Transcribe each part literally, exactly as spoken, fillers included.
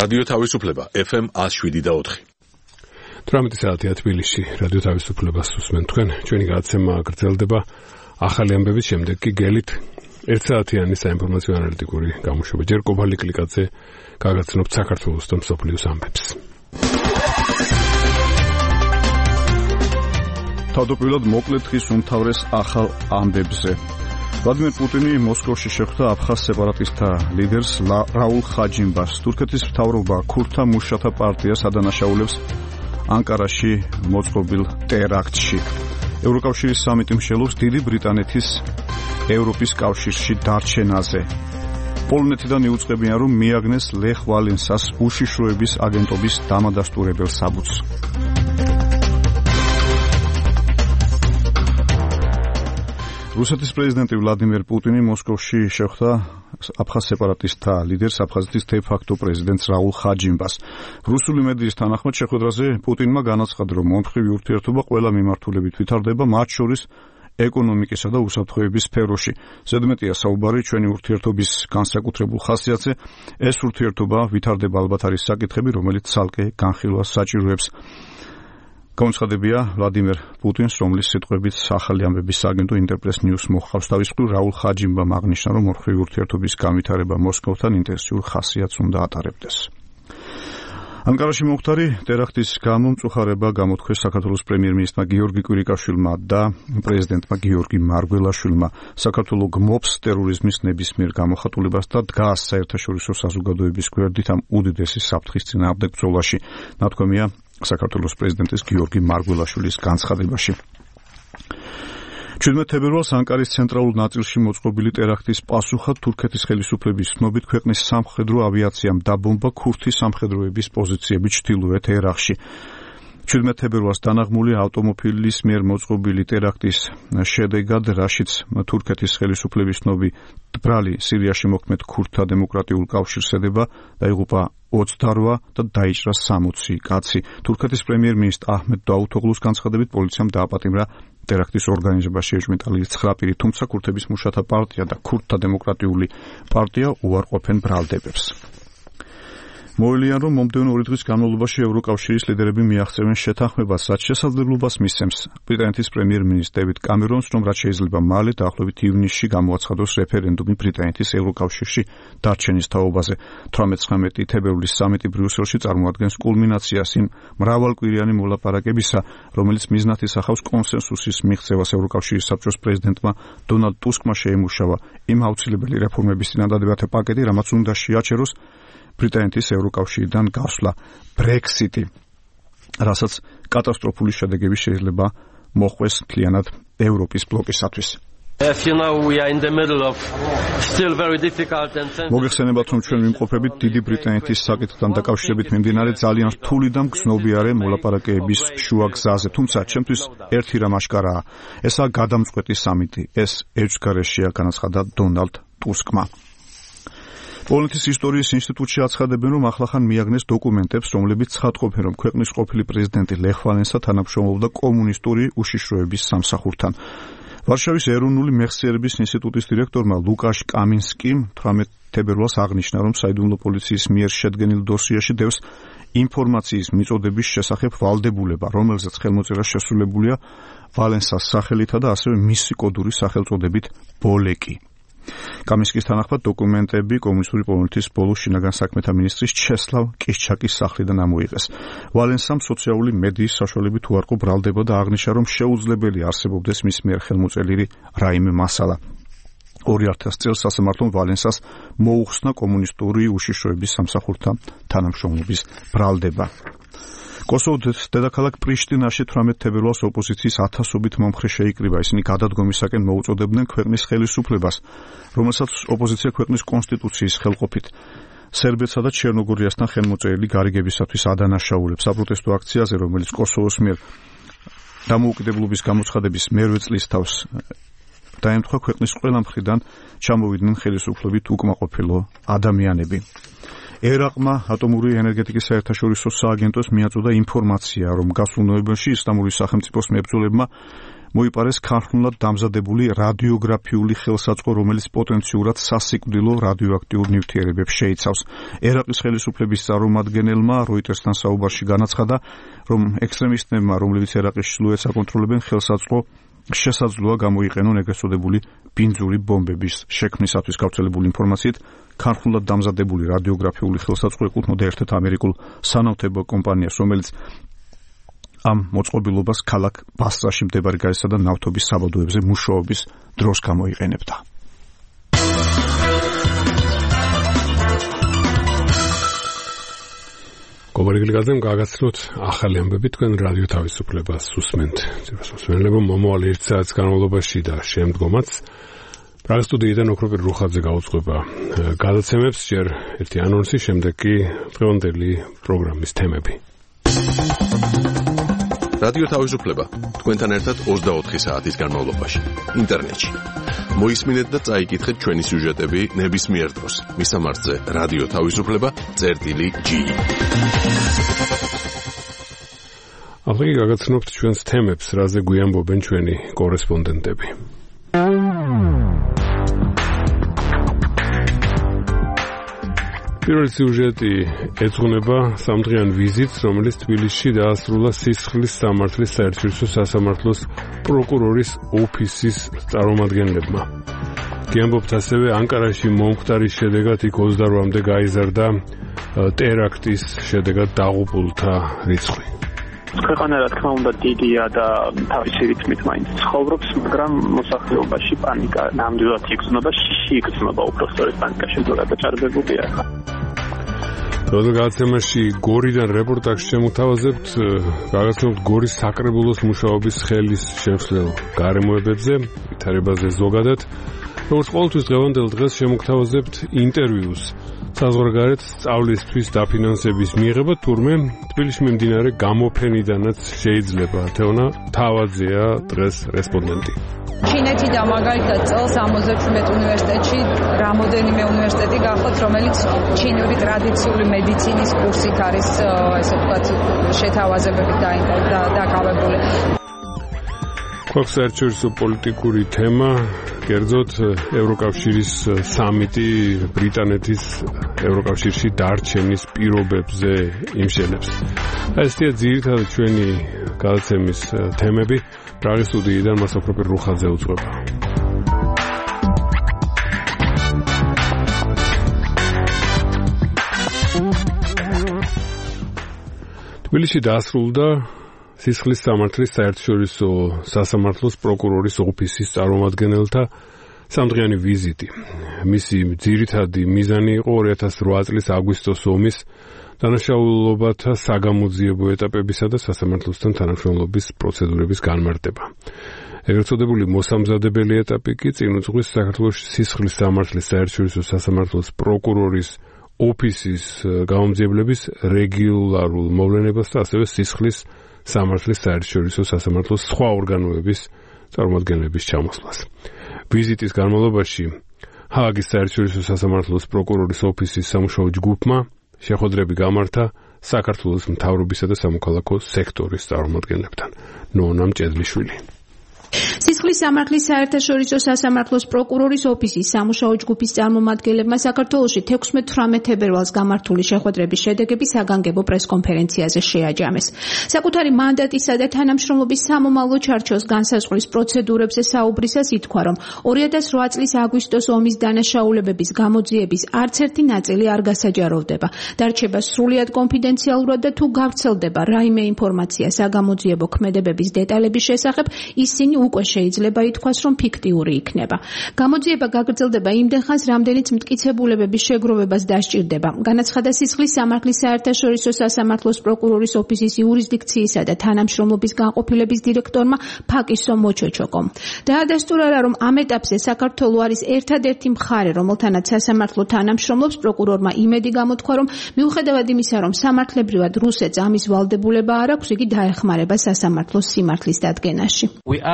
რადიო თავისუფლება ეფ ემ one oh seven და four. თვრამეტი საათია თბილისში. რადიო თავისუფლებას უსმენთ თქვენ. ჩვენი გადაცემა გრძელდება. ახალი ამბების შემდეგ კი გელით ერთსაათიანი საინფორმაციო ანალიტიკური გამოშვება. ჯერ კობალი კლიკაძე გაგაცნობთ საქართველოს და მსოფლიოს ამბებს. თავდაპირველად მოკლედ ხის უმთავრეს ახალ ამბებზე. ვლადიმერ პუტინი მოსკოვში შეხვდა აფხაზ სეპარატისტთა ლიდერს რაულ ხაჯიმბას. თურქეთის მთავრობა ქურთთა მუშათა პარტიას ადანაშაულებს ანკარაში მოწყობილ ტერაქტში. ევროკავშირის სამიტი მსჯელობს დიდი ბრიტანეთის ევროპის კავშირში დარჩენაზე. პოლონეთიდან იუწყებიან, რომ მიაგნეს ლეხ ვალენსას უშიშროების აგენტობის დამადასტურებელ საბუთს. რუსეთის პრეზიდენტი ვლადიმერ პუტინი მოსკოვში შეხვდა აფხაზ სეპარატისტთა ლიდერს, აფხაზეთის დე-ფაქტო პრეზიდენტს რაულ ხაჯიმბას. რუსული მედიის თანახმად შეხვედრაზე პუტინმა განაცხადა, რომ მომხრივი ურთიერთობა ყველა მიმართულებით ვითარდება, მათ შორის ეკონომიკისა და უსაფრთხოების სფეროში. ზედმეტია საუბარი ჩვენი ურთიერთობის განსაკუთრებულ ხასიათზე. ეს ურთიერთობა ვითარდება ალბათ არის საკითხები, რომელიც ცალკე განხილვას საჭიროებს. გამოცხადებია ვლადიმერ პუტინს, რომლის სიტყვებით ახალი ამბების სააგენტო ინტერპრეს ნიუს მოხავს. თავის მხრივ რაულ ხაჯიმბამ აღნიშნა, რომ მომხრივი ურთიერთობის განვითარება მოსკოვთან ინტენსიურ ხასიათს უნდა ატარებდეს. ანკარაში მომხდარი ტერაქტის გამო მწუხარება გამოთქვეს საქართველოს პრემიერ-მინისტრმა გიორგი კვირიკაშვილმა და პრეზიდენტმა გიორგი მარგველაშვილმა. საქართველო გმობს ტერორიზმის ნებისმიერ გამოხატულებას და დგას საერთაშორისო საზოგადოების გვერდით ამ უდიდესი საფრთხის წინააღმდეგ ბრძოლაში. ნათქვამია საქართველოს პრეზიდენტის გიორგი მარგველაშვილის განცხადებაში. ჩვიდმეტ თებერვალს ანკარის ცენტრალურ ნაწილში მოწყობილი ტერაქტის პასუხად თურქეთის ხელისუფლების ცნობით ქვეყნის სამხედრო ავიაციამ დაბომბა ქურთი სამხედროების პოზიციები ჩრდილოეთ ერაყში. ჩვიდმეტ თებერვალს დანაღმული ავტომობილის მიერ მოწყობილი ტერაქტის შედეგად, რაშიც თურქეთის ხელისუფლების ცნობი ბრალი სირიაში მოქმედ ქურთთა დემოკრატიულ კავშირს ედება, დაიღუპა ოცდარვა და დაიჭრა სამოცი კაცი. თურქეთის პრემიერ-მინისტრ აჰმედ დაუთოღლუს განცხადებით პოლიციამ დააპატიმრა ტერაქტის ორგანიზებაში ეჭვმიტანილი ცხრა პირი, თუმცა ქურთების მუშათა პარტია და ქურთთა დემოკრატიული პარტია უარყოფენ ბრალდებებს. მოელიან, რომ მომდევნო ორი დღის განმავლობაში ევროკავშირის ლიდერები მიაღწევენ შეთანხმებას, რაც შესაძლებლობას მისცემს ბრიტანეთის პრემიერ-მინისტრ დევიდ კამერონს, რომ რაც შეიძლება მალე დაახლოებით ივნისში გამოაცხადოს რეფერენდუმი ბრიტანეთის ევროკავშირში დარჩენის თაობაზე. თვრამეტ-ცხრამეტი თებერვლის სამიტი ბრიუსელში წარმოადგენს კულმინაციას იმ მრავალკვირიანი მოლაპარაკებისა, რომელიც მიზნად ისახავს კონსენსუსის მიღწევას. ევროკავშირის საბჭოს პრეზიდენტმა დონალდ ტუსკმა შეიმუშავა იმ აუცილებელი რეფორმების წინადადებათა პაკეტი, რამაც უნდა შეაჩეროს ბრიტანეთის ევროკავშირიდან გასვლა, ბრექსიტი, რასაც კატასტროფული შედეგები შეიძლება მოჰყვეს მთლიანად ევროპის ბლოკისათვის. მოგეხსენებათ, რომ ჩვენ ვიმყოფებით დიდი ბრიტანეთის საკითხთან დაკავშირებით მიმდინარე ძალიან რთული და მგზნობიარე მოლაპარაკებების შუაგზაზე. თუმცა ჩემთვის ერთი რამ აშკარაა, ესაა გადამწყვეტი სამიტი. ეს ეჭვგარეშეა, განაცხადა დონალდ ტუსკმა. პოლონეთის ისტორიის ინსტიტუტში აცხადებენ, რომ ახლახან მიაგნეს დოკუმენტებს, რომლებიც ცხადყოფენ, რომ ქვეყნის ყოფილი პრეზიდენტი ლეხ ვალენსა თანამშრომლობდა კომუნისტური უშიშროების სამსახურთან. ვარშავის ეროვნული მეხსიერების ინსტიტუტის დირექტორმა ლუკაშ კამინსკიმ თვრამეტ თებერვალს აღნიშნა, რომ საიდუმლო პოლიციის მიერ შედგენილ დოსიაში დევს ინფორმაციის მიწოდების შესახებ ვალდებულება, რომელზეც ხელმოწერა შესრულებულია ვალენსას სახელითა და ასევე მისი კოდური სახელწოდებით ბოლეკი. კამინსკის თანახმად დოკუმენტები კომუნისტური პოლონეთის ბოლო შინაგან საქმეთა მინისტრის ჩესლავ კიშჩაკის სახლიდან ამოიღეს. ვალენსამ სოციალური მედიის საშუალებით უარყო ბრალდება და აღნიშნა, რომ შეუძლებელი არსებობდეს მის მიერ ხელმოწერილი რაიმე მასალა. ორი ათას წელს სასამართლომ ვალენსას მოუხსნა კომუნისტური უშიშროების სამსახურთან თანამშრომლობის ბრალდება. კოსოვოს დედაქალაქ პრიშტინაში თვრამეტ თებერვალს ოპოზიციის ათასობით მომხრე შეიკრიბა. ისინი გადადგომისაკენ მოუწოდებდნენ ქვეყნის ხელისუფლებას, რომელსაც ოპოზიცია ქვეყნის კონსტიტუციის ხელყოფით სერბეთსა და ჩერნოგორიასთან ხელმოწერილი გარიგებისათვის ადანაშაულებს. საპროტესტო აქციაზე, რომელიც კოსოვოს მიერ დამოუკიდებლობის გამოცხადების მერვე წლის თავს დაემთხვა, ქვეყნის ყველა მხრიდან ჩამოვიდნენ ხელისუფლებით უკმაყოფილო ადამიანები. ერაყმა ატომური ენერგეტიკის საერთაშორისო სააგენტოს მიაწოდა ინფორმაცია, რომ გასულ ნოემბერში ისლამური სახელმწიფოს მებრძოლებმა მოიპარეს ქარხნულად დამზადებული რადიოგრაფიული ხელსაწყო, რომელიც პოტენციურად სასიკვდილო რადიოაქტიურ ნივთიერებებს შეიცავს. ერაყის ხელისუფლების წარმომადგენელმა როიტერსთან საუბარში განაცხადა, რომ ექსტრემისტებმა, რომლებიც ერაყის ჩრდილოეთს აკონტროლებენ, ხელსაწყო შესაძლოა გამოიყენონ ეგრეთ წოდებული ბინძური ბომბების შექმნისათვის. გავრცელებული ინფორმაციით, ქარხნულად დამზადებული რადიოგრაფიული ხელსაწყო ეკუთვნოდა ერთ-ერთ ამერიკულ სანავთებო კომპანიას, რომელიც ამ მოწყობილობას ქალაქ ბასრაში მდებარე გაზისა და ნავთობის საბადოებზე მუშაობის დროს გამოიყენებდა. გოგოიგლიგაძემ გაგაცნოთ ახალი ამბები თქვენ რადიო თავისუფლებას უსმენთ. მოსმენელებო მომავალ ერთ საათის განმავლობაში და შემდგომაც პრაღის სტუდიიდან ოქროპირ რუხაძე გაუძღვება გადაცემებს, ჯერ ერთი ანონსი, შემდეგ კი დღევანდელი პროგრამის თემები. რადიო თავისუფლება თქვენთან ერთად ოცდაოთხი საათის განმავლობაში ინტერნეტში. მოისმინეთ და წაიკითხეთ ჩვენი სიუჟეტები ნებისმიერ დროს. მისამართზე რადიო თავისუფლება წერტილი ჯი. ახლა გაგაცნობთ ჩვენს თემებს, რაზე გვიამბობენ ჩვენი კორესპონდენტები. პირველი სიუჟეტი ეძღვნება სამდღიან ვიზიტს, რომელიც თბილისში დაასრულა სისხლის სამართლის საერთაშორისო სასამართლოს პროკურორის ოფისის წარმომადგენლებმა. გიამბობთ ასევე ანკარაში მომხდარის შედეგად იქ ოცდაოთხამდე გაიზარდა ტერაქტის შედეგად დაღუპულთა რიცხვი. ქვეყანა რა თქმა უნდა დიდია და თავისი რიტმით მაინც ცხოვრობს, მაგრამ მოსახლეობაში პანიკა ნამდვილად იგრძნობა, შიში იგრძნობა, უფრო სწორედ პანიკა შემდგარა დაჭარბებულია. როდესაც გადაცემაში გორიდან რეპორტაჟს შემოთავაზებთ, გაგაცნობთ გორის საკრებულოს მუშაობის ხელის შემცვლელ გარემოებებზე, ვითარებაზე ზოგადად. როგორც ყოველთვის დღევანდელ დღეს შემოგთავაზებთ ინტერვიუს საზღვარგარეთ სწავლისთვის დაფინანსების მიღება, თურმე თბილისში მიმდინარე გამოფენიდანაც შეიძლება. თეონა თავაძეა დღეს რესპონდენტი. ჩინეთი და მაგალითად წელს ამოძებთ უნივერსიტეტში რამოდენიმე უნივერსიტეტი გახოთ, რომელიც ჩინური ტრადიციული მედიცინის კურსით არის, ესე ვთქვათ, შეთავაზებებით დაკავებული. გვაქვს საერთაშორისო პოლიტიკური თემა, კერძოდ ევროკავშირის სამიტი ბრიტანეთის ევროკავშირში დარჩენის პირობებზე იმშენებს. ესეა ძირითადად ჩვენი გადაცემის თემები. პრაღის სტუდიიდან მას ოქროპირ რუხაძე უძღვება. თბილისში დაასრულდა სისხლის სამართლის საერთაშორისო სასამართლოს პროკურორის ოფისის წარმომადგენელთა სამდღიანი ვიზიტი. მისი ძირითადი მიზანი იყო ორი ათას რვა წლის აგვისტოს ომის დანაშაულობათა საგამოძიებო ეტაპებისა და სასამართლოსთან თანამშრომლობის პროცედურების განმარტება. ეგრეთ წოდებული მოსამზადებელი ეტაპი კი წინ უძღვის საქართველოს სისხლის სამართლის საერთაშორისო სასამართლოს პროკურორის ოფისის გამომძიებლების რეგულარულ მოვლენებას და ასევე სისხლის სამართლის საერთაშორისო სასამართლოს სხვა ორგანოების წარმომადგენლების ჩამოსვლას. ვიზიტის განმავლობაში ჰააგის საერთაშორისო სასამართლოს პროკურორის ოფისის სამუშაო ჯგუფმა შეხვედრები გამართა საქართველოს მთავრობისა და სამოქალაქო სექტორის წარმომადგენლებთან. ნონა მჭედლიშვილი. სისხლის სამართლის საერთაშორისო სასამართლოს პროკურორის ოფისის სამუშაო ჯგუფის წარმომადგენლებმა საქართველოში თექვსმეტ თვრამეტ თებერვალს გამართული შეხვედრების შედეგები საგანგებო პრესკონფერენციაზე შეაჯამეს. საკუთარი მანდატისა და თანამშრომლობის სამომავლო ჩარჩოს განსაზღვრის პროცედურებზე საუბრისას ითქვა, რომ ორი ათას რვა წლის აგვისტოს ომის დანაშაულებების გამოძიების არც ერთი ნაწილი არ გასაჯაროვდება. დარჩება სრულიად კონფიდენციალურად და თუ გავრცელდება რაიმე ინფორმაცია საგამოძიებო ქმედებების დეტალების შესახებ, ისინი უკვე შეიძლება ითქვას, რომ ფიქტიური იქნება. გამოძიება გაგრძელდება იმდენ ხანს, რამდენიც მტკიცებულებების შეგროვებას დასჭირდება. განაცხადა სისხლის სამართლის საერთაშორისო სასამართლოს პროკურორის ოფისის იურისდიქციისა და თანამშრომლობის განყოფილების დირექტორმა ფაკისო მოჩოჩოკომ. დაადასტურა, რომ ამ ეტაპზე საქართველო არის ერთადერთი მხარე, რომელთანაც სასამართლო თანამშრომლობს. პროკურორმა იმედი გამოთქვა, რომ მიუხედავად იმისა, რომ სამართლებრივად რუსეთს ამის ვალდებულება არ აქვს, იგი დაეხმარება სასამართლოს სიმართლის დადგენაში. We are, however,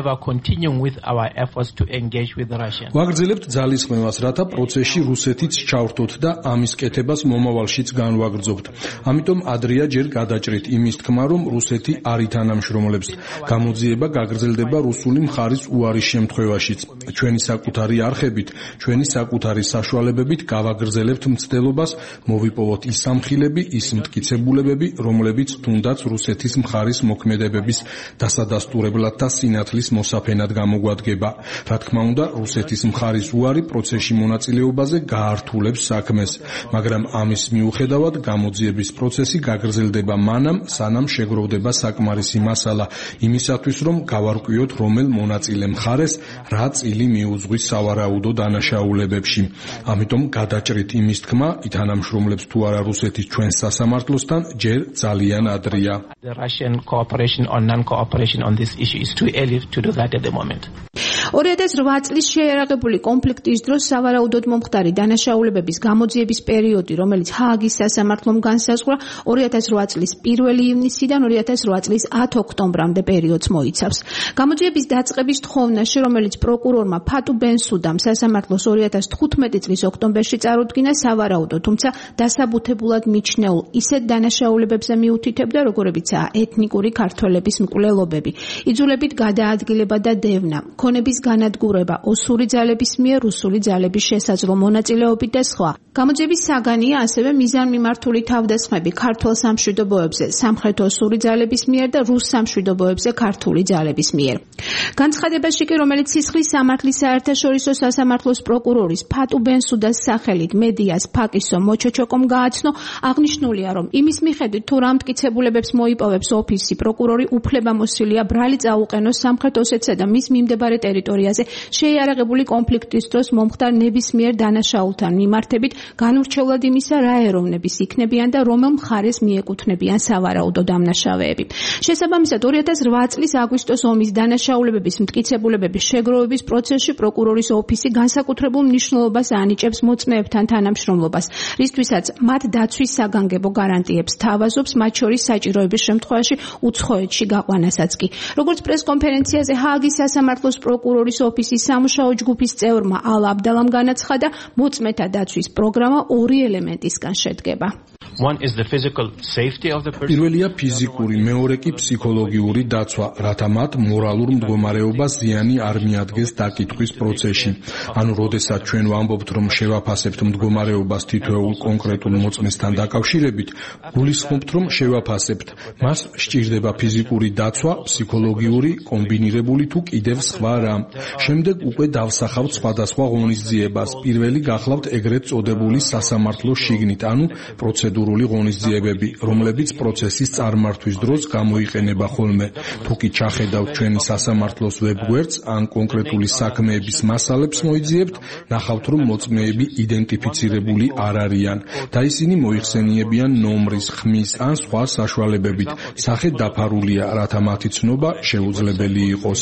However, continuing with our efforts to engage with Russia. ვაგრძელებთ ძალისხმევას, რათა პროცესში რუსეთიც ჩავრთოთ და ამის კეთებას მომავალშიც განვაგრძობთ. ამიტომ ადრეა ჯერ გადაჭრით იმის თქმა, რომ რუსეთი არ ითანამშრომლებს. გამოძიება გაგრძელდება რუსული მხარის უარის შემთხვევაშიც. ჩვენი საკუთარი არხებით, ჩვენი საკუთარი საშუალებებით გავაგრძელებთ მცდელობას, მოვიპოვოთ ის სამხილები, ის მტკიცებულებები, რომლებიც თუნდაც რუსეთის მხარის მოქმედებების დასადასტურებლად და სინათლის მოსაფენად გამოგვადგება. რა თქმა უნდა, რუსეთის მხარის უარი პროცესში მონაწილეობაზე გაართულებს საქმეს, მაგრამ ამის მიუხედავად გამოძიების პროცესი გაგრძელდება მანამ, სანამ შეგროვდება საკმარისი მასალა იმისათვის, რომ გავარკვიოთ, რომელ მონაწილე მხარეს რა წილი მიუძღვის სავარაუდო დანაშაულებებში. ამიტომ გადაჭრით იმის თქმა, ითანამშრომლებს თუ არა რუსეთის ჩვენს სასამართლოსთან, ჯერ ძალიან ადრეა. The Russian cooperation or non-cooperation on this issue is too early to do that at the moment. ორი ათას რვა წლის შეიარაღებული კონფლიქტის დროს სავარაუდოდ მომხდარი დანაშაულებების გამოძიების პერიოდი, რომელიც ჰააგის სასამართლომ განსაზღვრა, ორი ათას რვა წლის პირველი ივნისიდან ორი ათას რვა წლის ათი ოქტომბრამდე პერიოდს მოიცავს. გამოძიების დაწყების თხოვნაში, რომელიც პროკურორმა ფატუ ბენსუდამ სასამართლოს ორი ათას თხუთმეტი წლის ოქტომბერში წარუდგინა, სავარაუდო, თუმცა დასაბუთებულად მიჩნეულ ისეთ დანაშაულებებზე მიუთითებდა, როგორებიცაა ეთნიკური ქართველების მკვლელობები, იძულებით გადაადგილება და დევნა, ქონების განადგურება, ოსური ძალების მიერ რუსული ძალების შესაძლო მონაწილეობით და სხვა. გამოძიების საგანია ასევე მიზანმიმართული თავდასხმები ქართულ სამშვიდობოებზე, სამხრეთ ოსური ძალების მიერ და რუს სამშვიდობოებზე ქართული ძალების მიერ. განცხადებაში კი, რომელიც სისხლის სამართლის საერთაშორისო სასამართლოს პროკურორის ფატუ ბენსუდას სახელით მედიას ფაკისო მოჩოჩოკომ გააცნო, აღნიშნულია, რომ იმის მიხედვით თუ რა მტკიცებულებებს მოიპოვებს ოფისი, პროკურორი უფლებამოსილია ბრალი წაუყენოს სამხრეთ ოსეთსა და მის მიმდებარე ტერიტორიაზე შეიარაღებული კონფლიქტის დროს მომხდარ ნებისმიერ დანაშაულთან მიმართებით, განურჩევლად იმისა, რა ეროვნების იქნებიან და რომელ მხარეს მიეკუთვნებიან სავარაუდო დამნაშავეები. შესაბამისად, ორი ათას რვა წლის აგვისტოს ომის დანაშაულებების მტკიცებულებების შეგროვების პროცესში პროკურორის ოფისი განსაკუთრებულ მნიშვნელობას ანიჭებს მოწმეებთან თანამშრომლობას, რისთვისაც მათ დაცვის საგანგებო გარანტიებს თავაზობს, მათ შორის საჭიროების შემთხვევაში უცხოეთში გაყვანასაც კი. როგორც პრესკონფერენციაზე ჰააგის სასამართლოს პროკურორის ოფისის სამუშაო ჯგუფის წევრმა ალა აბდალამ განაცხადა, მოწმეთა დაცვის პროგრამა ორი ელემენტისგან შედგება. One is the physical safety of the person. პირველია ფიზიკური, მეორე კი ფსიქოლოგიური დაცვა, რათა მათ მორალურ მდგომარეობას ზიანი არ მიადგეს დაკითხვის პროცესში. ანუ, როდესაც ჩვენ ვამბობთ, რომ შევაფასებთ მდგომარეობას თითოეულ კონკრეტულ მოწმესთან დაკავშირებით, გულისხმობთ, რომ შევაფასებთ. მას სჭირდება ფიზიკური დაცვა, ფსიქოლოგიური, კომბინირებული თუ კიდევ სხვა რამ. შემდეგ უკვე დავსახავთ სხვადასხვა ღონისძიებას. პირველი გახლავთ ეგრეთ წოდებული სასამართლოს შიგნით, ანუ პროცედურული ღონისძიებები, რომლებიც პროცესის წარმართვის დროს გამოიყენება ხოლმე. თუ კი ჩახედავთ ჩვენი სასამართლოს ვებგვერდს ან კონკრეტული საქმეების მასალებს მოიძიებთ, ნახავთ, რომ მოწმეები იდენტიფიცირებული არ არიან და ისინი მოიხსენიებიან ნომრის, ხმის ან სხვა საშუალებებით. სახე დაფარულია, რათა მათი ცნობა შეუძლებელი იყოს.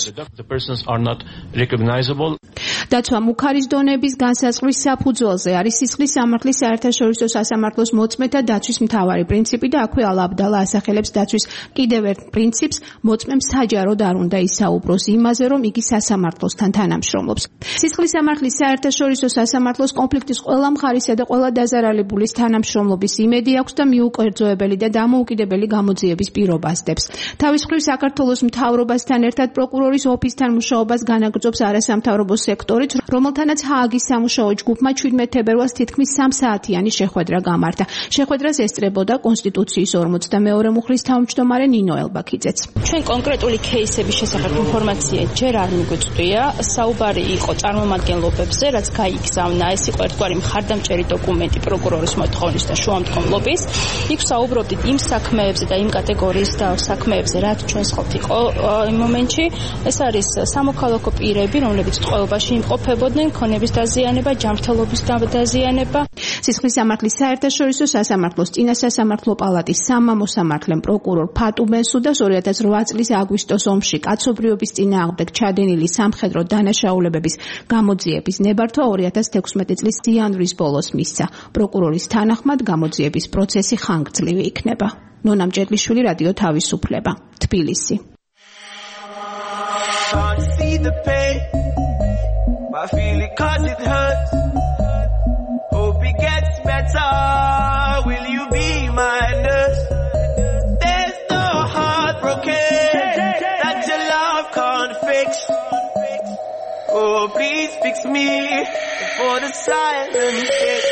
დაცვა მუქარის დონების განსაზღვრის საფუძველზე არის სისხლის სამართლის საერთაშორისო სასამართლოს მოწმეთა დაცვის მთავარი პრინციპი და აქვე ალა აბდალა ასახელებს დაცვის კიდევ ერთ პრინციპს, მოწმემ საჯაროდ არ უნდა ისაუბროს იმაზე, რომ იგი სასამართლოსთან თანამშრომლობს. სისხლის სამართლის საერთაშორისო სასამართლოს კონფლიქტის ყველა მხარისა და ყველა დაზარალებულის თანამშრომლობის იმედი აქვს და მიუკერძოებელი და დამოუკიდებელი გამოძიების პირობა ასდებს. თავის მხრივ საქართველოს მთავრობასთან ერთად პროკურორის ოფისთან მუშაობას განაგრძობს არასამთავრობო სექტორიც, რომელთანაც ჰააგის სამუშაო ჯგუფმა ჩვიდმეტ თებერვალს თითქმის სამ საათიანი შეხვედრა გამართა. შეხვედრას ესწრებოდა კონსტიტუციის ორმოცდამეორე მუხლის თავმჯდომარე ნინო ელბაქიძეც. ჩვენ კონკრეტული кейსების შესახებ ინფორმაცია ჯერ არ მიგვიწვია. საუბარი იყო წარმომადგენლობებზე, რაც გაიგზავნა. ეს იყო ერთგვარი მხარდამჭერი დოკუმენტი პროკურორის მოთხოვნის და შუამდგომლობის. იქ საუბრობდით იმ საქმეებზე და იმ კატეგორიის და საქმეებზე, რაც ჩვენს ხელთ იყო იმ მომენტში. ეს არის სამოქალაქო პირები, რომლებიც ტყვეობაში იმყოფებოდნენ, ქონების დაზიანება, ჯანმრთელობის დაზიანება. სისხლის სამართლის საერთაშორისო სასამართლოს წინა სასამართლო პალატის სამამოსამართლემ პროკურორ ფატუ ბენსუდას ორი ათას რვა წლის აგვისტოს ომში კაცობრიობის წინააღმდეგ ჩადენილი სამხედრო დანაშაულებების გამოძიების ნებართვა ორი ათას თექვსმეტი წლის იანვრის ბოლოს მისცა. პროკურორის თანახმად გამოძიების პროცესი ხანგრძლივი იქნება. ნონა მჭედლიშვილი, რადიო თავისუფლება, თბილისი. need the pain. I feel it cause it hurts. Hope it gets better. Will you be my nurse? There's no heartbroken that your love can't fix. Oh, please fix me before the silence hits.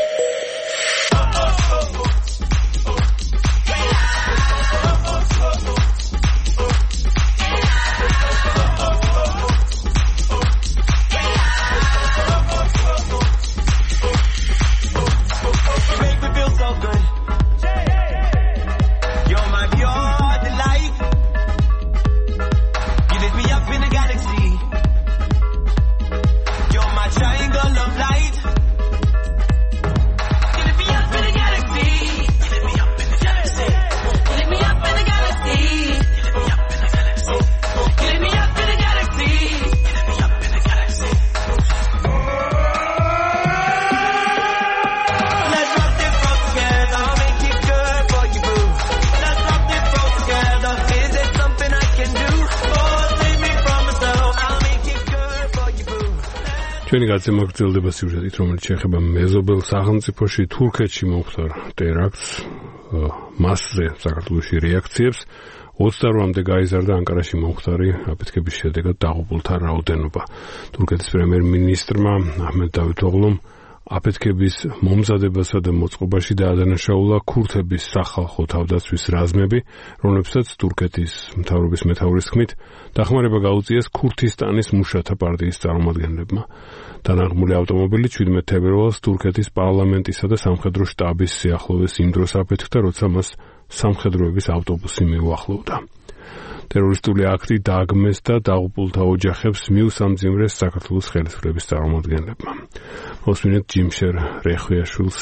ჩვენი გაცემა გრძელდება სიუჟეტით, რომელიც შეეხება მეზობელ სახელმწიფოში თურქეთში მომხდარ ტერაქტს, მასზე საქართველოში რეაქციებს. ოცდაოთხამდე გაიზარდა ანკარაში მომხდარი აფეთქების შედეგად დაღუპულთა რაოდენობა. თურქეთის პრემიერ-მინისტრმა აჰმედ დავუთოღლუმ აფეთქების მომზადებასა და მოწყობაში დაადანაშაულა ქურთების სახალხო თავდაცვის რაზმები, რომლებსაც თურქეთის მთავრობის მეთაურის თქმით დახმარება გაუწიეს ქურთისტანის მუშათა პარტიის წარმომადგენლებმა. დანაღმული ავტომობილი შვიდმეტ თებერვალს თურქეთის პარლამენტისა და სამხედრო შტაბის სიახლოვეს იმ დროს აფეთქდა, როცა მას სამხედროების ავტობუსი მიუახლოვდა. ტერორისტული აქტი დააგმეს და დაღუპულთა ოჯახებს მიუსამძიმრეს საქართველოს ხელისუფლების წარმომადგენლებმა. მოსმინეთ ჯიმშერ რეხვიაშვილს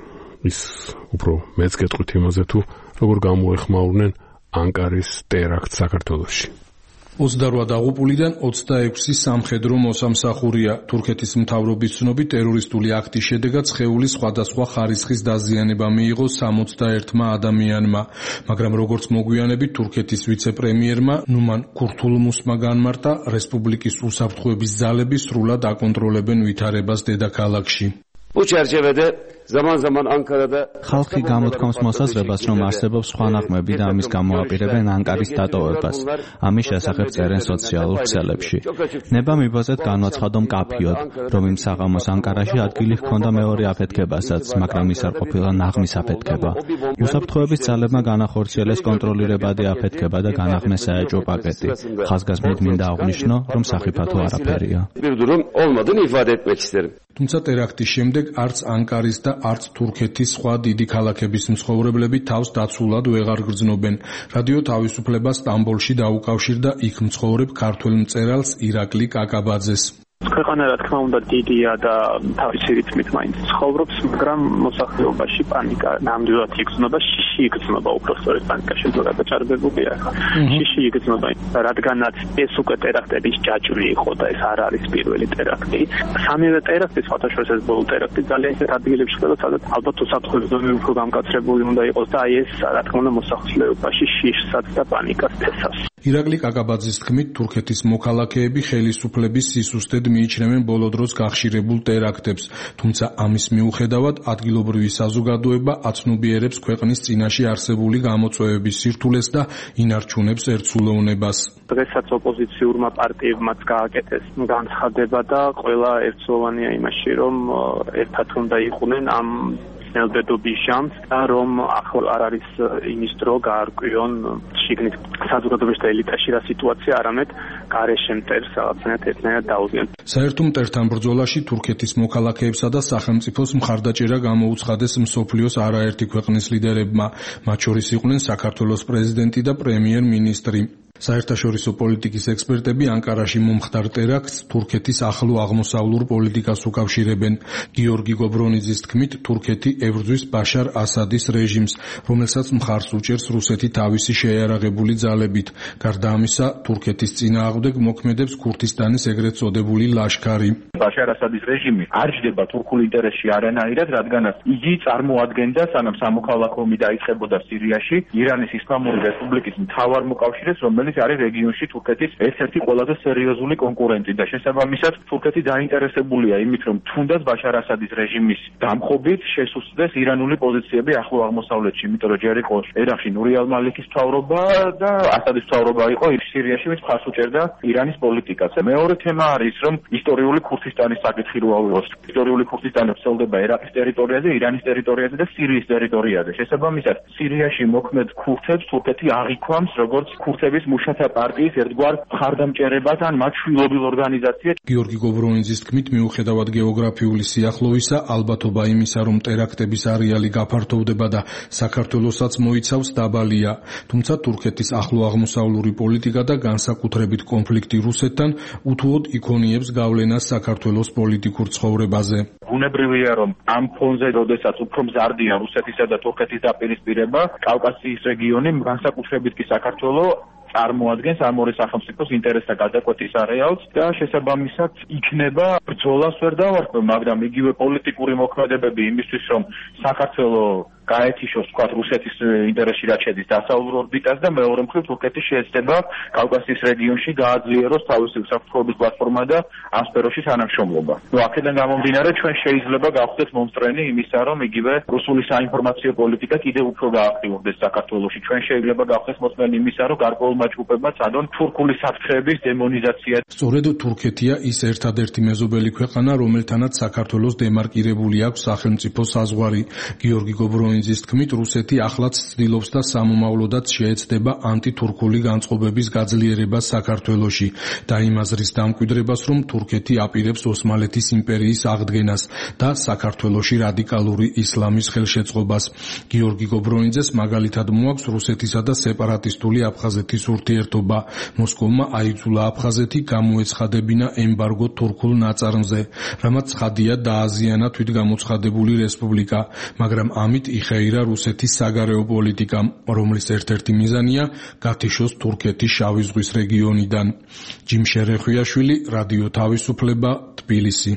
ის უფრო მეც გეტყვით იმაზე თუ როგორ გამოეხმაურნენ ანკარის ტერაქტს საქართველოში. ოცდაოთხ დაღუპულიდან ოცდაექვსი სამხედრო მოსამსახურია. თურქეთის მთავრობის ცნობით ტერორისტული აქტის შედეგად სხეულის სხვადასხვა ხარისხის დაზიანება მიიღო სამოცდაერთმა ადამიანმა, მაგრამ როგორც მოგვიანებით თურქეთის ვიცე-პრემიერმა ნუმან ქურთულმუსმა განმარტა, რესპუბლიკის უსაფრთხოების ძალები სრულად აკონტროლებენ ვითარებას დედაქალაქში. Bu çerçevede zaman zaman Ankara'da ხალხი გამოთქვამს მოსაზრებას, რომ არსებობს სხვა ნაღმები და ამის გამოაპირებენ ანკარის დატოვებას. ამის შესახებ წერენ სოციალურ ქსელებში. ნება მიბაზეთ განვაცხადო მკაფიოდ, რომ იმ საღამოს ანკარაში ადგილი ჰქონდა მეორე აფეთქებასაც, მაგრამ ის არ ყოფილა ნაღმის აფეთქება. უსაფრთხოების ძალებმა განახორციელეს კონტროლირებადი აფეთქება და განაღმეს საეჭვო პაკეტი. ხაზგასმით მინდა აღვნიშნო, რომ სახიფათო არაფერია. bir durum olmadığını ifade etmek isterim. თუმცა ტერაქტის შემდეგ არც ანკარის და არც თურქეთის სხვა დიდი ქალაქების მცხოვრებლები თავს დაცულად ვეღარ გრძნობენ. რადიო თავისუფლება სტამბოლში დაუკავშირდა იქ მცხოვრებ ქართველ მწერალს ირაკლი კაკაბაძეს. ქვეყანა რა თქმა უნდა დიდია და თავისი რითმით მაინც ცხოვრობს, მაგრამ მოსახლეობაში პანიკა ნამდვილად იგრძნობა, შიში იგრძნობა, უბრალოდ პანიკა შეიძლება დაჭარბებულია. შიში იგრძნობა, რადგანაც ეს უკვე ტერაქტების ჯაჭვი იყო და ეს არ არის პირველი ტერაქტი. სამივე ტერაქტი, სხვათაშორის ეს ბოლო ტერაქტი ძალიან ისეთ ადგილებში ხდება, სადაც ალბათ უსაფრთხოების ზონები უფრო გამკაცრებული უნდა იყოს და აი ეს რა თქმა უნდა მოსახლეობაში შიშსაც და პანიკას თესავს. ირაკლი კაკაბაძის თქმით, თურქეთის მოქალაქეები ხელისუფლების სისუსტედ მიიჩნევენ ბოლო დროს გახშირებულ ტერაქტებს, თუმცა ამის მიუხედავად ადგილობრივი საზოგადოება აცნობიერებს ქვეყნის წინაშე არსებული გამოწვევების სირთულეს და ინარჩუნებს ერთსულოვნებას. დღესაც ოპოზიციურმა პარტიებმაც გააკეთეს განცხადება და ყველა ერთსულოვანია იმაში, რომ ერთად უნდა იყვნენ ამ ნელბედობის ჟამს და რომ ახლა არ არის იმის დრო გაარკვიონ შიგნით საზოგადოებაში და ელიტაში რა სიტუაცია, არამედ გარეშე მტერს რაღაცნაირად ერთნაირად დაუზიანონ. საერთო მტერთან ბრძოლაში თურქეთის მოქალაქეებსა და სახელმწიფოს მხარდაჭერა გამოუცხადეს მსოფლიოს არაერთი ქვეყნის ლიდერებმა, მათ შორის იყვნენ საქართველოს პრეზიდენტი და პრემიერ-მინისტრი. საერთაშორისო პოლიტიკის ექსპერტები ანკარაში მომხდარ ტერაქტს თურქეთის ახლო აღმოსავლურ პოლიტიკას უკავშირებენ. გიორგი გობრონიძის თქმით, თურქეთი ებრძვის ბაშარ ასადის რეჟიმს, რომელსაც მხარს უჭერს რუსეთი თავისი შეიარაღებული ძალებით. გარდა ამისა, თურქეთის წინააღმდეგ მოქმედებს ქურთისტანის ეგრეთ წოდებული ლაშქარი. ბაშარ ასადის რეჟიმი არ ჯდება თურქულ ინტერესში არანაირად, რადგანაც იგი წარმოადგენდა სანამ სამოქალაქო ომი დაიწყებოდა სირიაში ირანის ისლამური რესპუბლიკის მთავარ მოკავშირეს, რომელიც არის რეგიონში თურქეთის ერთ-ერთი ყველაზე სერიოზული კონკურენტი და შესაბამისად თურქეთი დაინტერესებულია იმით, რომ თუნდაც ბაშარ ასადის რეჟიმის დამხობით შესუსტდეს ირანული პოზიციები ახლო აღმოსავლეთში, იმიტომ რომ ჯერ იყო ერაყში ნური ალ-მალიკის მთავრობა და ასადის მთავრობა იყო სირიაში, ვინც ხას უჭერდა ირანის პოლიტიკას. მეორე თემა არის, რომ ისტორიული ქურთისტანის საკითხი რო ავიღოთ. ისტორიული ქურთისტანი ვრცელდება ერაყის ტერიტორიაზე, ირანის ტერიტორიაზე და სირიის ტერიტორიაზე. შესაბამისად, სირიაში მოქმედ ქურთებს თურქეთი აღიქვამს როგორც ქურთების მუშათა პარტიის ერთგვარ მხარდამჭერებას ან მათ შვილობილ ორგანიზაციას. გიორგი გობრონიძის თქმით, მიუხედავად გეოგრაფიული სიახლოვისა, ალბათობა იმისა, რომ ტერაქტების არეალი გაფართოვდება და საქართველოსაც მოიცავს, დაბალია. თუმცა თურქეთის ახლო აღმოსავლური პოლიტიკა და განსაკუთრებით კონფლიქტი რუსეთთან უთუოდ იქონიებს გავლენას საქართველოს პოლიტიკურ ცხოვრებაზე. ბუნებრივია, რომ ამ ფონზე, როდესაც უფრო მზარდია რუსეთისა და თურქეთის დაპირისპირება, კავკასიის რეგიონი, განსაკუთრებით კი საქართველოს წარმოადგენს ამ ორი სახელმწიფოს ინტერესთა გადაკვეთის არეალს და შესაბამისად იქნება ბრძოლას ვერ დავარქვევ, მაგრამ იგივე პოლიტიკური მოქმედებები იმისთვის, რომ საქართველოს გაეთიშოს თქვა რუსეთის ინტერესში რაც შედის დასავლურ ორბიტას და მეორე მხრივ თურქეთი შეეცდება კავკასიის რეგიონში გააძლიეროს თავისი უსაფრთხოების პლატფორმა და ამ სფეროში თანამშრომლობა. ნუ აქედან გამომდინარე ჩვენ შეიძლება გავხდეთ მომსწრენი იმისა, რომ იგივე რუსული საინფორმაციო პოლიტიკა კიდევ უფრო გააქტიურდეს საქართველოში. ჩვენ შეიძლება გავხდეთ მოსმენი იმისა, რომ გარკვეულმა ჯგუფებმა წადონ თურქული საფრთხეების დემონიზაცია. სწორედ თურქეთია ის ერთადერთი მეზობელი ქვეყანა, რომელთანაც საქართველოს დემარკირებული აქვს სახელმწიფო საზღვარი. გიორგი გობრონიძე ის თქმით, რუსეთი ახლაც ცდილობს და სამომავლოდაც შეეცდება ანტითურქული განწყობების გაძლიერებას საქართველოში და იმ აზრის დამკვიდრებას, რომ თურქეთი აპირებს ოსმალეთის იმპერიის აღდგენას და საქართველოში რადიკალური ისლამის ხელშეწყობას. გიორგი გობრონიძეს მაგალითად მოაქვს რუსეთისა და სეპარატისტული აფხაზეთის ურთიერთობა. მოსკოვმა აიძულა აფხაზეთი გამოეცხადებინა ემბარგო თურქულ ნაწარმზე, რამაც ცხადია დააზიანა თვითგამოცხადებული რესპუბლიკა, მაგრამ ამით ხეირა რუსეთის საგარეო პოლიტიკამ, რომლის ერთ-ერთი მიზანია გათიშოს თურქეთის შავი ზღვის რეგიონიდან. ჯიმ შერეხვიაშვილი, რადიო თავისუფლება, თბილისი.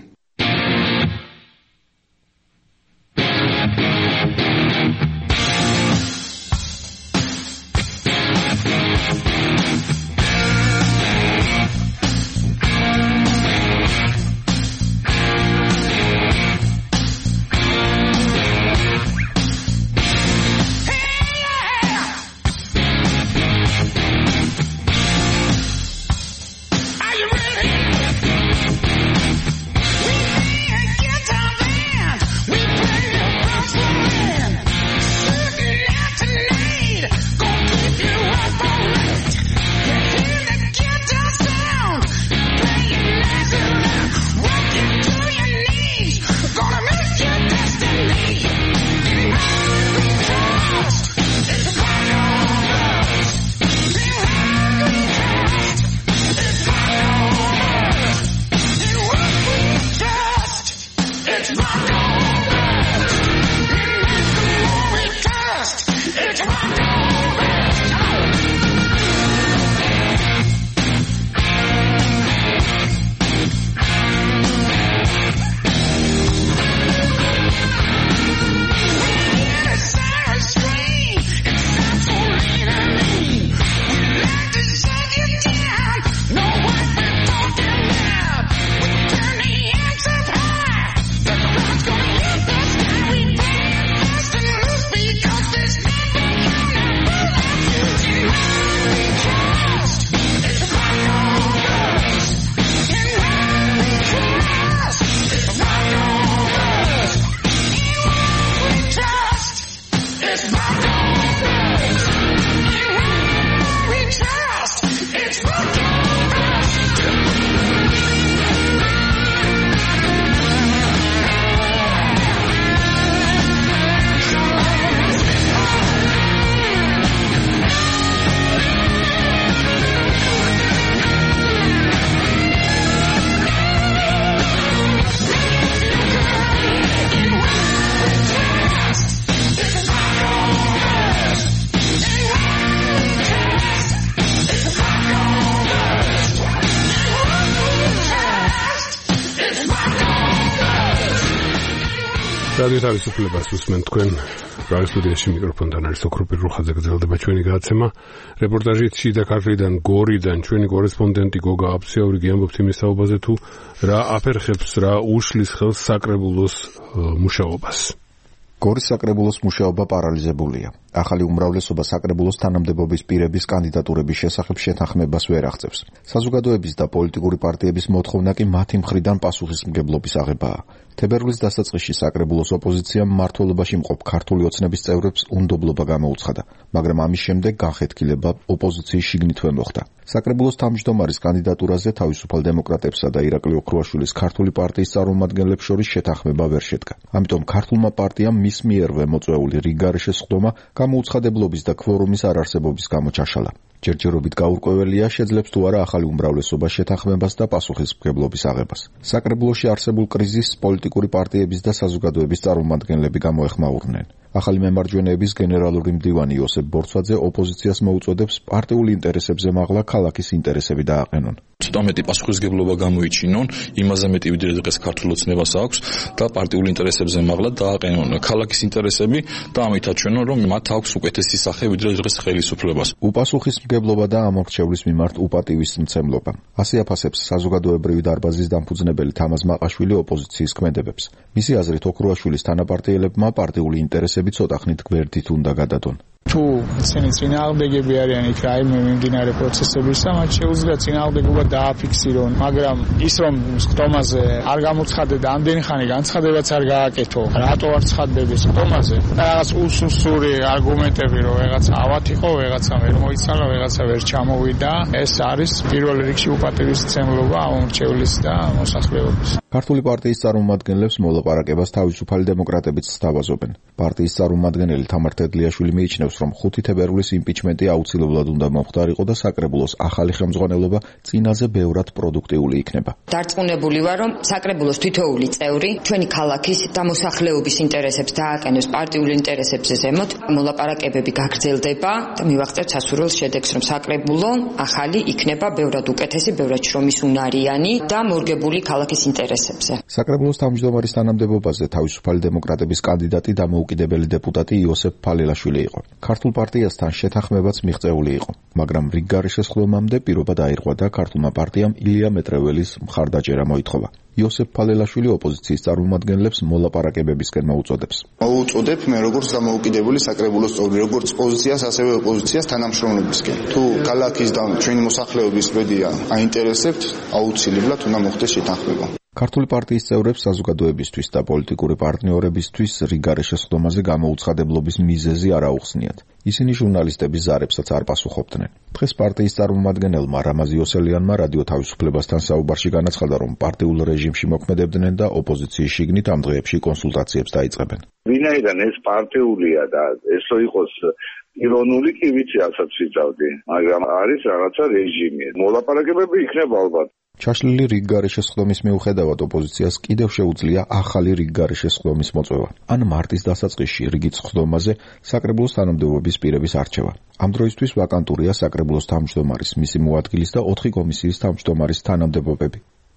რადიო თავისუფლებას უსმენთ თქვენ. რადიოსტუდიაში მიკროფონთან არის ოქროპირ რუხაძე. გრძელდება ჩვენი გადაცემა. რეპორტაჟით შიდა ქართლიდან, გორიდან ჩვენი კორესპონდენტი გოგა აფსიაური გიამბობს იმის საუბაზე თუ რა აფერხებს, რა უშლის ხელს საკრებულოს მუშაობას. გორის საკრებულოს მუშაობა პარალიზებულია. ახალი უმრავლესობა საკრებულოს თანამდებობის პირების კანდიდატურების შესახებ შეთანხმებას ვერ აღწევს. საზოგადოების და პოლიტიკური პარტიების მოთხოვნა კი მათი მხრიდან პასუხისმგებლობის აღებაა. თებერვლის დასაწყისში საკრებულოს ოპოზიციამ მმართველობაში მყოფ ქართული ოცნების წევრებს უნდობლობა გამოუცხადა, მაგრამ ამის შემდეგ განხეთქილება ოპოზიციის შიგნითვე მოხდა. საკრებულოს თავმჯდომარის კანდიდატურაზე თავისუფალ დემოკრატებსა და ირაკლი ოქრუაშვილის ქართული პარტიის წარმომადგენლებს შორის შეთანხმება ვერ შედგა. ამიტომ ქართულმა პარტიამ მის მიერვე მოწვეული რიგგარეშე სხდომა გამოუცხადებლობის და ქვორუმის არარსებობის გამო ჩაშალა. ჯერჯერობით გაურკვეველია, შეძლებს თუ არა ახალი უმრავლესობა შეთანხმებას და პასუხისმგებლობის აღებას. საკრებულოში არსებულ კრიზისს პოლიტიკური პარტიების და საზოგადოების წარმომადგენლები გამოეხმაურნენ. ახალი მემარჯვენეების გენერალური მდივანი იოსებ ბორცვაძე ოპოზიციას მოუწოდებს პარტიულ ინტერესებზე მაღლა ქალაქის ინტერესები დააყენონ. ცოტა მეტი პასუხისმგებლობა გამოიჩინონ, იმაზე მეტი ვიდრე დღეს ქართულ ოცნებას აქვს და პარტიულ ინტერესებზე მაღლა დააყენონ ქალაქის ინტერესები და ამით აჩვენონ, რომ მათ აქვს უკეთესი სახე ვიდრე დღეს ხელისუფლებას. უპასუხისმგებლობა და ამორჩევლის მიმართ უპატივის მცემლობა. ასე აფასებს საზოგადოებრივი დარბაზის დამფუძნებელი თამაზ მაყაშვილი ოპოზიციის ქმედებებს. მისი აზრით ოქრუაშვილის თანაპარტიელებმა პარტიული ინტერესები ცოტა ხნით გვერდით უნდა გადადონ. თუ ისინი წინააღმდეგები არიან იქ რაიმე მიმდინარე პროცესებისა, მათ შეუძლია წინააღმდეგობა დააფიქსირონ, მაგრამ ის რომ სხდომაზე არ გამოცხადე და ამდენი ხანი განცხადებაც არ გააკეთო, რატო არ ცხადდები სხდომაზე? და რაღაც უსუსური არგუმენტები, რომ ვეღაცა ავად იყო, ვეღაცა ვერ მოიცალა, ვეღაცა ვერ ჩამოვიდა, ეს არის პირველ რიგში უპატივისმცემლობა ამორჩევლის და მოსახლეობის. ქართული პარტიის წარმომადგენლებს მოლაპარაკებას თავისუფალი დემოკრატებიც სთავაზობენ. პარტიის წარმომადგენელი თამარ თედლიაშვილი მიიჩნევს, რომ ხუთი თებერვლის იმპიჩმენტი აუცილებლად უნდა მომხდარიყო და საკრებულოს ახალი ხელმძღვანელობა წინაზე ბევრად პროდუქტიული იქნება. დარწმუნებული ვარ, რომ საკრებულოს თითოეული წევრი ჩვენი ქალაქის და მოსახლეობის ინტერესებს დააყენოს პარტიულ ინტერესებზე ზემოთ. მოლაპარაკებები გაგრძელდება და მივაღწევთ სასურველ შედეგს, რომ საკრებულო ახალი იქნება ბევრად უკეთესი, ბევრად შრომისუნარიანი და მორგებული ქალაქის ინტერესებზე. საკრებულოს თავმჯდომარის თანამდებობაზე თავისუფალი დემოკრატების კანდიდატი დამოუკიდებელი დეპუტატი იოსებ ფალელაშვილი იყო. ქართულ პარტიასთან შეთანხმებაც მიღწეული იყო, მაგრამ რიგგარეშე სხდომამდე პირობა დაირღვა და ქართულმა პარტიამ ილია მეტრეველის მხარდაჭერა მოითხოვა. იოსებ ფალელაშვილი ოპოზიციის წარმომადგენლებს მოლაპარაკებებისკენ მოუწოდებს. მოუწოდებ მე როგორც დამოუკიდებელი საკრებულოს წევრი, როგორც პოზიციას, ასევე ოპოზიციას თანამშრომლებისკენ. თუ ქალაქის და ჩვენი მოსახლეობის ბედია აინტერესებთ, აუცილებლად უნდა მოხდეს შეთანხმება. ქართული პარტიის წევრებს საზოგადოებისთვის და პოლიტიკური პარტნიორებისთვის რიგგარეშე სხდომაზე გამოუცხადებლობის მიზეზი არ აუხსნიათ. ისინი ჟურნალისტების ზარებსაც არ პასუხობდნენ. დღეს პარტიის წარმომადგენელმა რამაზ იოსელიანმა რადიო თავისუფლებასთან საუბარში განაცხადა, რომ პარტიულ რეჟიმში მოქმედებდნენ და ოპოზიციის შიგნით ამ დღეებში კონსულტაციებს დაიწყებენ. ვინაიდან ეს პარტიულია და ესო იყოს ირონული კი ვიცი, ასაც ვიწავდი, მაგრამ არის რაღაცა რეჟიმი. მოლაპარაკებები იქნება ალბათ. ჩაშლილი რიგგარეშე სხდომის მიუხედავად ოპოზიციას კიდევ შეუძლია ახალი რიგგარეშე სხდომის მოწვევა. ან მარტის დასაწყისში რიგით სხდომაზე საკრებულოს თანამდებობის პირების არჩევა. ამ დროისთვის ვაკანტურია საკრებულოს თავმჯდომარის, მისი მოადგილის და ოთხი კომისიის თავმჯდომარის თანამდებობები.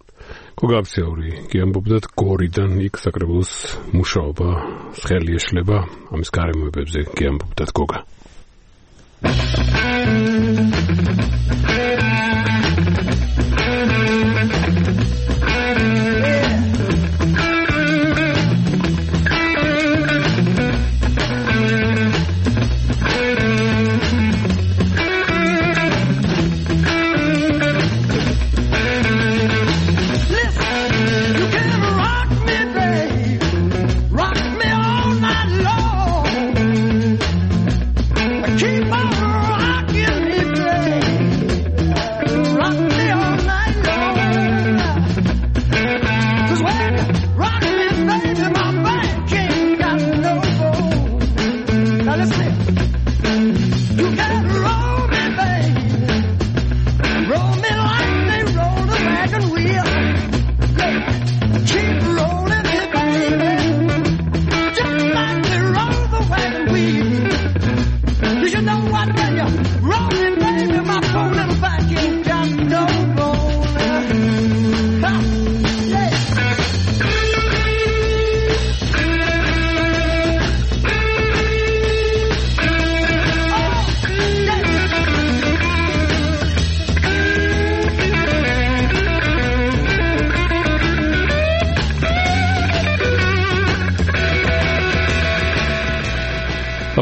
გოგა აფსიაური გიამბობდათ გორიდან იქ საკრებულოს მუშაობა ხელი ეშლება, ამის გარემოებებზე გიამბობდათ გოგა.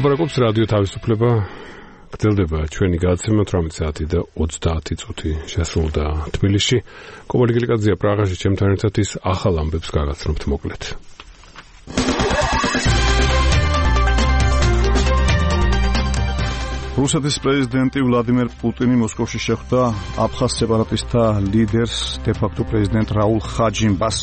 ლაპარაკობს რადიო თავისუფლება. გრძელდება ჩვენი გადაცემა ოცდაოთხი საათი და ოცდაათი წუთი შესრულდა თბილისში. კობალი გილიკაძეა პრაღაში ჩემთან ერთად ის ახალ ამბებს გაგაცნობთ მოკლედ. რუსეთის პრეზიდენტი ვლადიმერ პუტინი მოსკოვში შეხვდა აფხაზ სეპარატისტთა ლიდერს დე-ფაქტო პრეზიდენტ რაულ ხაჯიმბას.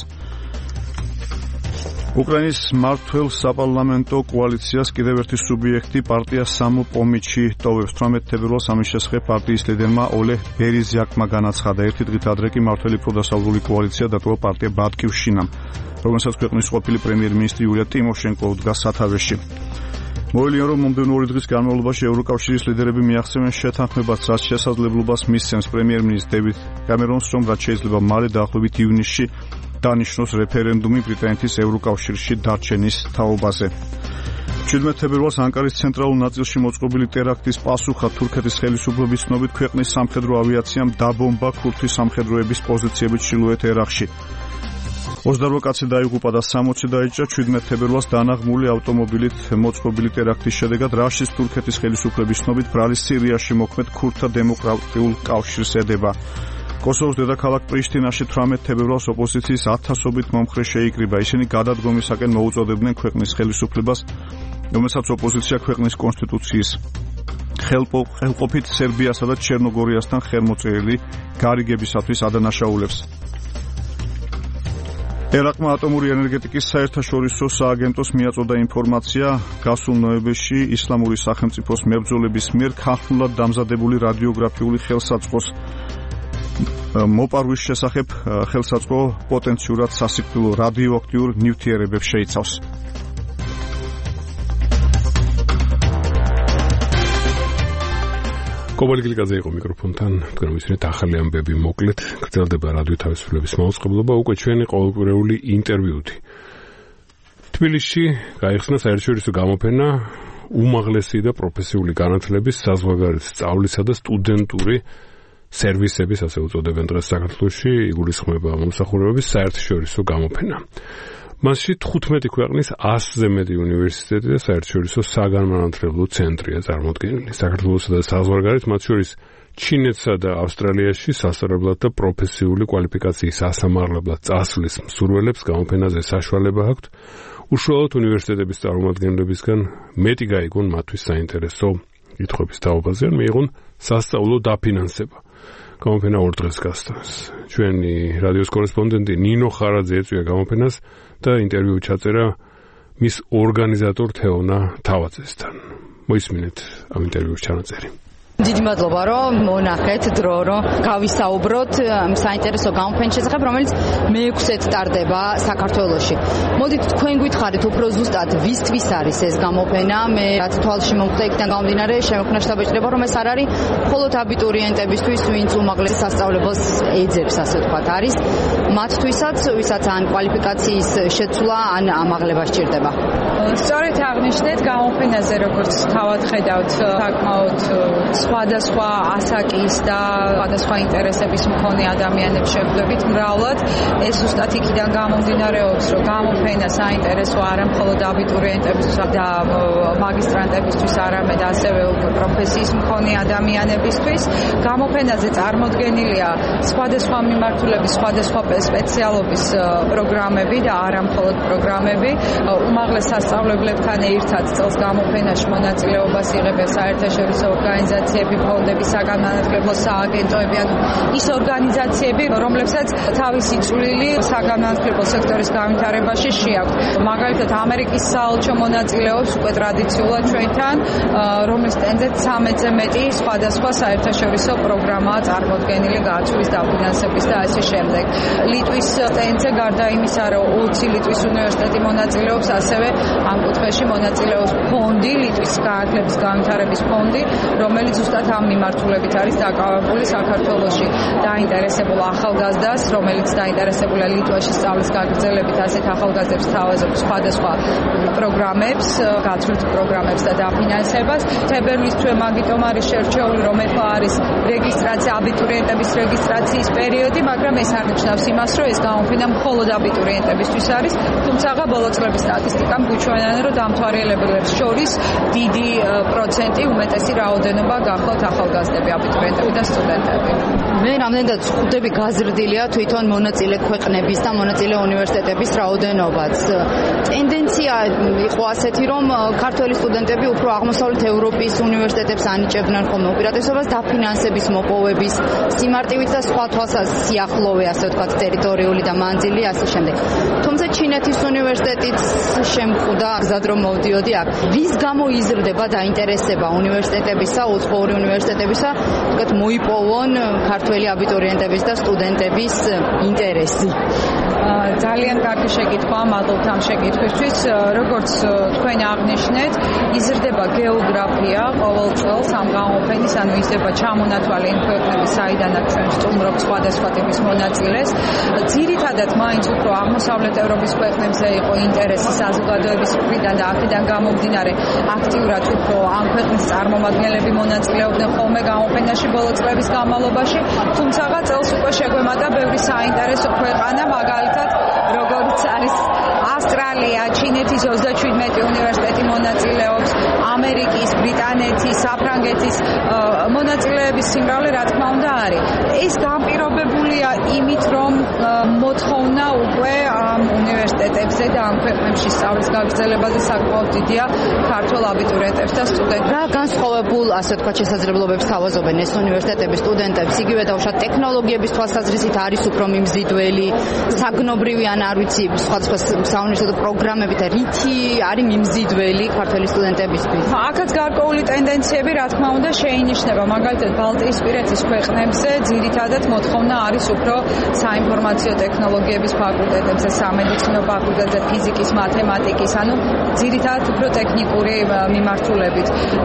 უკრაინის მმართველ საპარლამენტო კოალიციას კიდევ ერთი სუბიექტი პარტია სამოპომიჩი ტოვებს. თვრამეტი თებერვალს ამის შესახებ პარტიის ლიდერმა ოლეღ ბერეზიაკმა განაცხადა. ერთი დღით ადრე კი მმართველი პროდასავლური კოალიცია დატოვა პარტია ბატკივშინამ, რომელსაც ქვეყნის ყოფილი პრემიერ-მინისტრი იულია ტიმოშენკო უდგას სათავეში. მოელია, რომ მომდევნო ორი დღის განმავლობაში ევროკავშირის ლიდერები მიაღწევენ შეთანხმებას, რაც შესაძლებლობას მისცემს პრემიერ-მინისტრ დევიდ კამერონს, რომ რაც შეიძლება მალე დაახლოებით ივნისში დანიშნოს რეფერენდუმი ბრიტანეთის ევროკავშირში დარჩენის თაობაზე. შვიდმეტი თებერვალს ანკარის ცენტრალურ ნაწილში მოწყობილი ტერაქტის პასუხად თურქეთის ხელისუფლების ცნობით ქვეყნის სამხედრო ავიაციამ დაბომბა ქურთის სამხედროების პოზიციები ჩრდილოეთ ერაყში. ოცდაოთხ კაცი დაიღუპა და სამოცი დაიჭრა შვიდმეტი თებერვალს დანაღმული ავტომობილით მოწყობილი ტერაქტის შედეგად. რაშის თურქეთის ხელისუფლების ცნობით ბრალი სირიაში მოქმედ ქურთთა დემოკრატიულ კავშირს ედება. კოსოვოს დედაქალაქ პრიშტინაში თვრამეტი თებერვალს ოპოზიციის ათასობით მომხრე შეიკრიბა. ისინი გადადგომისაკენ მოუწოდებდნენ ქვეყნის ხელისუფლებას, რომელსაც ოპოზიცია ქვეყნის კონსტიტუციის ხელყოფით სერბიასა და ჩერნოგორიასთან ხელმოწერილი გარიგებისათვის ადანაშაულებს. ერაყმა ატომური ენერგეტიკის საერთაშორისო სააგენტოს მიაწოდა ინფორმაცია გასულ ნოემბერში ისლამური სახელმწიფოს მებრძოლების მიერ ქართულად დამზადებული რადიოგრაფიული ხელსაწყოს მოპარვის შესახებ. ხელსაწყო პოტენციურად სასიკვდილო რადიოაქტიურ ნივთიერებებს შეიცავს. კობალი გილიკაძე იყო მიკროფონთან. თქვენ მისმენთ ახალი ამბები მოკლედ. გრძელდება რადიო თავისუფლების მაუწყებლობა უკვე ჩვენი ყოველკვირეული ინტერვიუთი. თბილისში გაიხსნა საერთაშორისო გამოფენა უმაღლესი და პროფესიული განათლების, საზღვარგარეთ სწავლისა და სტუდენტური სერვისების, ასე უწოდებენ დღეს საქართველოში, იგულისხმება მომსახურებების საერთაშორისო გამოფენა. მასში თხუთმეტი ქვეყნის ასზე მეტი უნივერსიტეტი და საერთაშორისო საგანმანათლებლო ცენტრია წარმოდგენილი. საქართველოსა და საზღვარგარეთ, მათ შორის ჩინეთსა და ავსტრალიაში სასწავლებლად და პროფესიული კვალიფიკაციის ასამაღლებლად წასვლის მსურველებს გამოფენაზე საშუალება აქვთ უშუალოდ უნივერსიტეტების წარმომადგენლებისგან მეტი გაიგონ მათთვის საინტერესო კითხვების თაობაზე, ან მიიღონ სასწავლო დაფინანსება. გამოფენა ორ დღეს გასტანს. ჩვენი რადიოს კორესპონდენტი ნინო ხარაძე ეწვია გამოფენას და ინტერვიუ ჩაწერა მის ორგანიზატორ თეონა თავაძესთან. მოისმინეთ ამ ინტერვიუს ჩანაწერი. დიდი მადლობა, რომ მონახეთ დრო, რომ გავისაუბროთ საინტერესო გამოფენის შესახებ, რომელიც მეექვსედ ტარდება საქართველოში. მოდით თქვენ გითხარით უფრო ზუსტად, ვისთვის არის ეს გამოფენა? მე რაც თვალში მომხდა იქიდან გამომდინარე, შემოქმნა შთაბეჭდება, რომ ეს არ არის მხოლოდ აბიტურიენტებისთვის, ვინც უმაღლეს სასწავლებელს ეძებს, ასე ვთქვათ, არის მათთვისაც, ვისაც ან კვალიფიკაციის შეცვლა, ან ამაღლება სჭირდება. სწორედ აღნიშნეთ, გამოფენაზე როგორც თავად ხედავთ, საკმაოდ სხვადასხვა ასაკის და სხვადასხვა ინტერესების მქონე ადამიანებს შეხვდებით მრავლად. ეს ზუსტად იქიდან გამომდინარეობს, რომ გამოფენა საინტერესო არა მხოლოდ აბიტურიენტებისთვის და მაგისტრანტებისთვის, არამედ ასევე პროფესიის მქონე ადამიანებისთვის. გამოფენაზე წარმოდგენილია სხვადასხვა მიმართულების, სხვადასხვა სპეციალობის პროგრამები და არა მხოლოდ პროგრამები. უმაღლეს სასწავლებლებთან ერთად წელს გამოფენაში მონაწილეობას იღებენ საერთაშორისო ორგანიზაციები, ფონდები, საგანმანათლებლო სააგენტოები, ანუ ის ორგანიზაციები, რომლებსაც თავისი წვლილი საგანმანათლებლო სექტორის განვითარებაში შეაქვთ. მაგალითად, ამერიკის საელჩო მონაწილეობს უკვე ტრადიციულად ჩვენთან, რომლის სტენდზე ცამეტზე მეტი სხვადასხვა საერთაშორისო პროგრამაა წარმოდგენილი გაცვლის დაფინანსების და ასე შემდეგ. ლიტვის სტენდზე გარდა იმისა, რომ ოცი ლიტვის უნივერსიტეტი მონაწილეობს, ასევე ამ კუთხეში მონაწილეობს ფონდი, ლიტვის განათლების განვითარების ფონდი, რომელიც ზუსტად ამ მიმართულებით არის დაკავებული საქართველოში დაინტერესებულ ახალგაზრდას, რომელიც დაინტერესებულია ლიტვაში სწავლის გაგრძელებით, ასეთ ახალგაზრდებს თავაზობს სხვადასხვა პროგრამებს, გათვლით პროგრამებს და დაფინანსებას. თებერვლის თვე მაგიტომ არის შერჩეული, რომ ეხლა არის რეგისტრაცია, აბიტურიენტების რეგისტრაციის პერიოდი, მაგრამ ეს არ ნიშნავს იმას, რომ ეს გამოფენა მხოლოდ აბიტურიენტებისთვის არის, თუმცა ბოლო წლების სტატისტიკამ გვიჩვენა, რომ დამთვალიერებლებს შორის დიდი პროცენტი, უმეტესი რაოდენობა გახლავთ ახალგაზრდები, აბიტურიენტები და სტუდენტები. მე რამდენად ხვდები გაზრდილია თვითონ მონაწილე ქვეყნების და მონაწილე უნივერსიტეტების რაოდენობაც. ტენდენცია იყო ასეთი, რომ ქართველი სტუდენტები უფრო აღმოსავლეთ ევროპის უნივერსიტეტებს ანიჭებდნენ ხოლმე უპირატესობას დაფინანსების მოპოვების სიმარტივით და სხვა თვალსაზრისით, ასე ვთქვათ, ტერიტორიული და მანძილი ასე შემდეგ. თუმცა ჩინეთის უნივერსიტეტიც შემხვდა, გზად რომ მოვდიოდი აქ. ვის გამო იზრდება დაინტერესება უნივერსიტეტებისა, უცხოური უნივერსიტეტებისა, ვთქვათ, მოიპოვონ ქართველი აბიტურიენტების და სტუდენტების ინტერესი? ძალიან კარგი შეკითხვაა, მადლობთ ამ შეკითხვისთვის. როგორც თქვენ აღნიშნეთ, იზრდება გეოგრაფია ყოველ წელს ამ გამოფენის, ანუ იზრდება ჩამონათვალი იმ ქვეყნების, საიდანაც ჩვენ სტუმრობთ სხვადასხვა ტიპის მონაწილეს. ძირითადად მაინც უფრო აღმოსავლეთ ევროპის ქვეყნებზე იყო ინტერესი საზოგადოების მხრიდან და აქედან გამომდინარე აქტიურად უფრო ამ ქვეყნის წარმომადგენლები მონაწილეობდნენ ხოლმე გამოფენაში ბოლო წლების განმავლობაში, თუმცა წელს უკვე შეგვემატა ბევრი საინტერესო ქვეყანა, მაგალითად როგორც არის ავსტრალია, ჩინეთის ოცდაჩვიდმეტი უნივერსიტეტი მონაწილეობს, ამერიკის, ბრიტანეთის, საფრანგეთის მონაწილეების სიმრავლე რა თქმა უნდა არის. ეს განპირობებულია იმით, რომ მოთხოვნა უკვე ამ უნივერსიტეტებზე და ამ ქვეყნებში სწავლის გაგრძელებაზე საკმაოდ დიდია ქართველ აბიტურიენტებს და სტუდენტებს. რა განსხვავებულ, ასე ვთქვათ, შესაძლებლობებს თავაზობენ ეს უნივერსიტეტების სტუდენტებს, იგივე დავუშვათ ტექნოლოგიების თვალსაზრისით არის უფრო მიმზიდველი, საგნობრივი ან არ ვიცი, სხვადასხვა საუნივერსიტეტო პროგრამები და რითი არის მიმზიდველი ქართველი სტუდენტებისთვის? აქაც გარკვეული ტენდენციები, რა თქმა უნდა, შეინიშნება. მაგალითად, ბალტიისპირეთის ქვეყნებზე ძირითადად მოთხოვნა არის უფრო საინფორმაციო ტექნოლოგიების ფაკულტეტებზე, სამედიცინო ფაკულტეტზე, ფიზიკის, მათემატიკის, ანუ ძირითადად უფრო ტექნიკური მიმართულებით.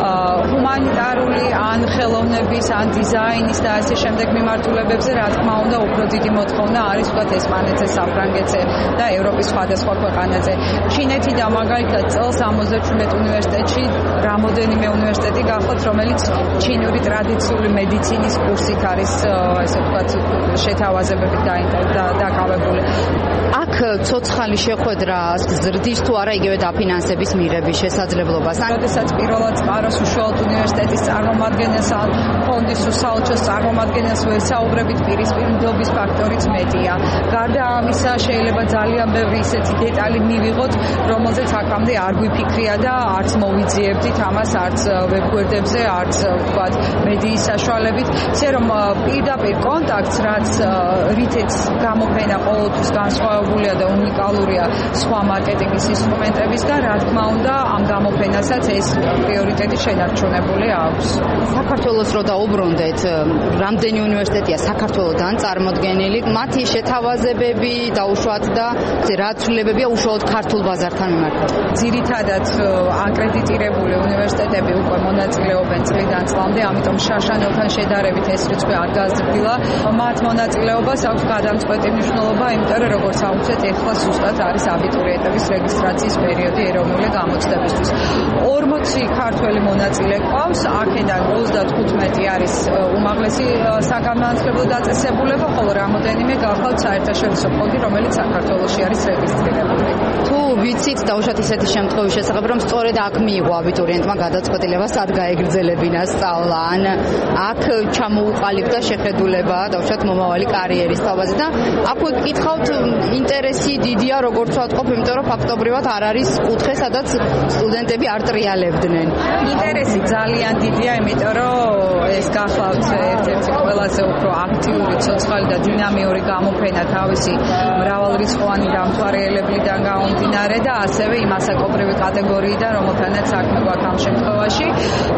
ჰუმანიტარული ან ხელოვნების, ან დიზაინის და ასე შემდეგ მიმართულებებზე, რა თქმა უნდა, უფრო დიდი მოთხოვნა არის ვთქვათ ესპანეთზე, საფრანგეთზე და ევროპის სხვადასხვა ქვეყანაზე. ჩინეთი და მაგალითად წელს ამოცდაჩვიდმეტ უნივერსიტეტში რამოდენიმე უნივერსიტეტი გახლავთ, რომელიც ჩინური ტრადიციული მედიცინის კურსით არის, ესე ვთქვათ, შეთავაზებებით დაკავებული. აქ ცოცხალი შეხვედრა ზრდის თუ არა იგივე დაფინანსების მიღების შესაძლებლობას? როდესაც პირველად წყაროს უშუალოდ უნივერსიტეტის წარმომადგენელს ან ფონდის საელჩოს წარმომადგენელს ვესაუბრებით, პირისპირ მდობის ფაქტორიც მეტია. გარდა ამისა, შეიძლება ძალიან ბევრი ისეთი დეტალი მივიღოთ, რომელზეც აქამდე არ გვიფიქრია და არც მოვიძიებდით ამას, არც ვებგვერდებზე, არც ვთქვათ მედიის საშუალებით, ისე რომ პირდაპირ კონტაქტს, რაც რითიც გამოფენა ყოველთვის განსხვავებულია და უნიკალურია სხვა მარკეტინგის ინსტრუმენტებისგან, რა თქმა უნდა, ამ გამოფენასაც ეს პრიორიტეტი შენარჩუნებული აქვს. საქართველოს რო დაუბრუნდეთ, რამდენი უნივერსიტეტია საქართველოდან წარმოდგენილი, მათი შეთავაზებები დაუშვათ და რა ცვლილებებია უშუალოდ ქართულ ბაზართან მიმართებით? ძირითადად აკრედიტირებული უნივერსიტეტები უკვე მონაწილეობენ წლიდან წლამდე, ამიტომ შაშანელთან შედარებით ეს რიცხვი არ გაზრდილა. მათ მონაწილეობას აქვს გადამწყვეტი მნიშვნელობა, იმიტომ რომ როგორც აუცეთ, ეხლა ზუსტად არის აბიტურიენტების რეგისტრაციის პერიოდი ეროვნული გამოცდებისთვის. ორმოცი ქართველი მონაწილე ყავს, აქედან ოცდათხუთმეტი არის უმაღლესი საგანმანათლებლო დაწესებულება, ხოლო რამოდენიმე გახლავთ საერთაშორისო ფონდი, რომელიც საქართველოში არის რეგისტრირებული. თუ ვიცით, დაუშვათ ისეთი შემთხვევის შესახებ, რომ სწორედ აქ მიიღო აბიტურიენტმა გადაწყვეტილება სად გაეგრძელებინა სწავლა, ან აქ ჩამოუყალიბდა შეხედულება, დაუშვათ მომავალი კარიერის თავაზე და აქ ვკითხავთ, ინტერესი დიდია, როგორც ვთქვათ, იმიტომ რომ ფაქტობრივად არ არის კუთხე, სადაც სტუდენტები არ ტრიალებდნენ. ინტერესი ძალიან დიდია, იმიტომ რომ ეს გახლავთ ერთ-ერთი ყველაზე უფრო აქტიური, ცოცხალი და დინამიური გამოფენა თავისი მრავალრიცხოვანი დამთვალიერებლიდან გამომდინარე და ასევე იმ ასაკობრივი კატეგორიიდან, რომელთანაც საქმე გვაქვს ამ შემთხვევაში.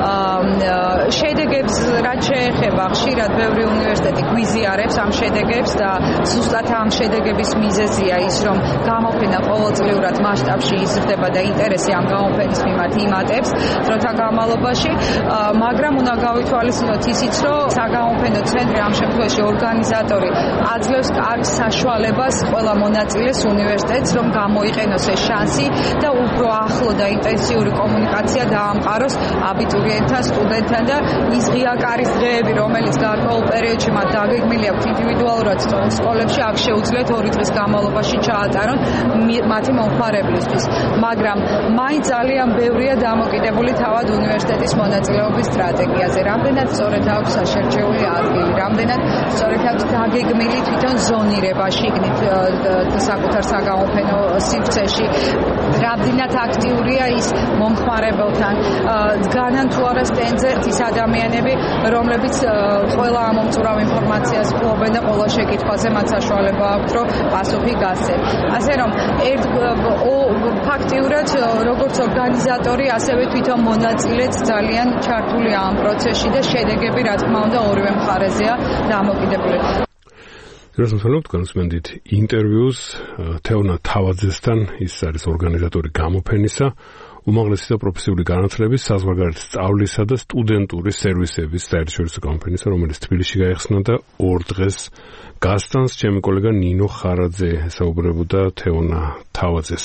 შედეგებს რაც შეეხება, ხშირად ბევრი უნივერსიტეტი გვიზიარებს ამ შედეგებს და ზუსტად ამ შედეგების მიზეზია ის, რომ რომ გამოფენა ყოველწლიურად მასშტაბში იზრდება და ინტერესი ამ გამოფენის მიმართ იმატებს დროთა განმავლობაში, მაგრამ უნდა გავითვალისწინოთ ისიც, რომ საგამოფენო ცენტრი ამ შემთხვევაში ორგანიზატორი აძლევს კარგ საშუალებას ყველა მონაწილეს უნივერსიტეტს, რომ გამოიყენოს ეს შანსი და უფრო ახლო და ინტენსიური კომუნიკაცია დაამყაროს აბიტურიენტთან, სტუდენტთან და ის ღია კარის დღეები, რომელიც გარკვეულ პერიოდში მათ დაგეგმილი აქვთ ინდივიდუალურად სკოლებში, აქ შეუძლიათ ორი დღის განმავლობაში ჩაატარონ მათი მომხმარებლისთვის. მაგრამ მაინც ძალიან ბევრია დამოკიდებული თავად უნივერსიტეტის მონაწილეობის სტრატეგიაზე. რამდენად სწორედ აქვს საშერჩეული ადგილი, რამდენად სწორედ აქვს დაგეგმილი თვითონ ზონირება შიგნით საკუთარ საგამოფენო სივრცეში, რამდენად აქტიურია ის მომხმარებელთან, განან თუ არა სტენდზე ის ადამიანები, რომლებიც ყველა ამომწურავ ინფორმაციას ფლობენ და ყველა შეკითხვაზე მათ საშუალება აქვთ, რომ პასუხი გასცენ. ასე რომ ერთ ფაქტიურად როგორც ორგანიზატორი, ასევე თვითონ მონაწილეც ძალიან ჩართულია ამ პროცესში და შედეგები, რა თქმა უნდა, ორივე მხარეზეა დამოკიდებული. რასაკვირველად განსმენდით ინტერვიუს თეონა თავაძესთან, ის არის ორგანიზატორი გამოფენისა, უმაღლესი და პროფესიული განათლების, საზღვარგარეთ სწავლისა და სტუდენტური სერვისების საერთაშორისო გამოფენისა, რომელიც თბილისში გაიხსნა და ორ დღეს გასტანს. ჩემი კოლეგა ნინო ხარაძე ესაუბრებოდა თეონა თავაძეს.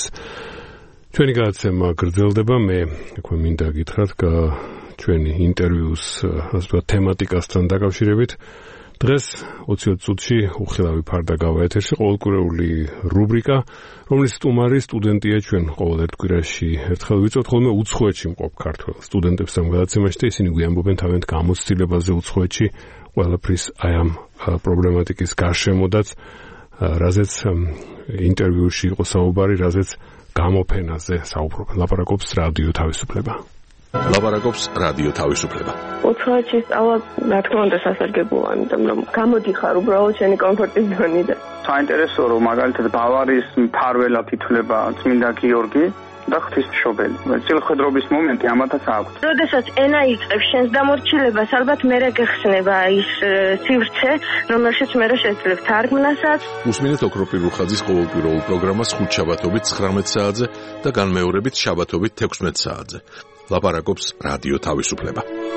ჩვენი გადაცემა გრძელდება. მე აქვე მინდა გითხრათ, ჩვენი ინტერვიუს ასე ვთქვათ თემატიკასთან დაკავშირებით დღეს ოცი წუთში უხილავი ფარდა გავა ეთერში ყოველკვირეული რუბრიკა, რომლის სტუმარი სტუდენტია. ჩვენ ყოველ ერთ კვირაში ერთხელ ვიწვევთ ხოლმე უცხოეთში მყოფ ქართველ სტუდენტებს ამ გადაცემაში და ისინი გვიამბობენ თავიანთ გამოცდილებაზე უცხოეთში ყველაფრის აი ამ პრობლემატიკის გარშემოდაც, რაზეც ინტერვიუში იყო საუბარი, რაზეც გამოფენაზე საუბრობენ. ლაპარაკობს რადიო თავისუფლება. ლაპარაკობს რადიო თავისუფლება. უცხოეთში სწავლა, რა თქმა უნდა, სასარგებლოა, იმიტომ რომ გამოდიხარ უბრალოდ შენი კომფორტის ზონიდან. საინტერესო რომ მაგალითად ბავარიის მფარველად ითვლება წმინდა გიორგი და ღვთისმშობელი. წილხედრობის მომენტი ამათაც აქვს. როდესაც ენა იწყებს შენს დამორჩილებას, ალბათ მერე გეხსნება ის სივრცე, რომელშიც მერე შეძლებ თარგმნასაც. უსმინეთ ოქროპირ რუხაძის ყოველკვირეულ პროგრამას ხუთშაბათობით ცხრამეტ საათზე და განმეორებით შაბათობით თექვსმეტ საათზე. ლაპარაკობს რადიო თავისუფლება.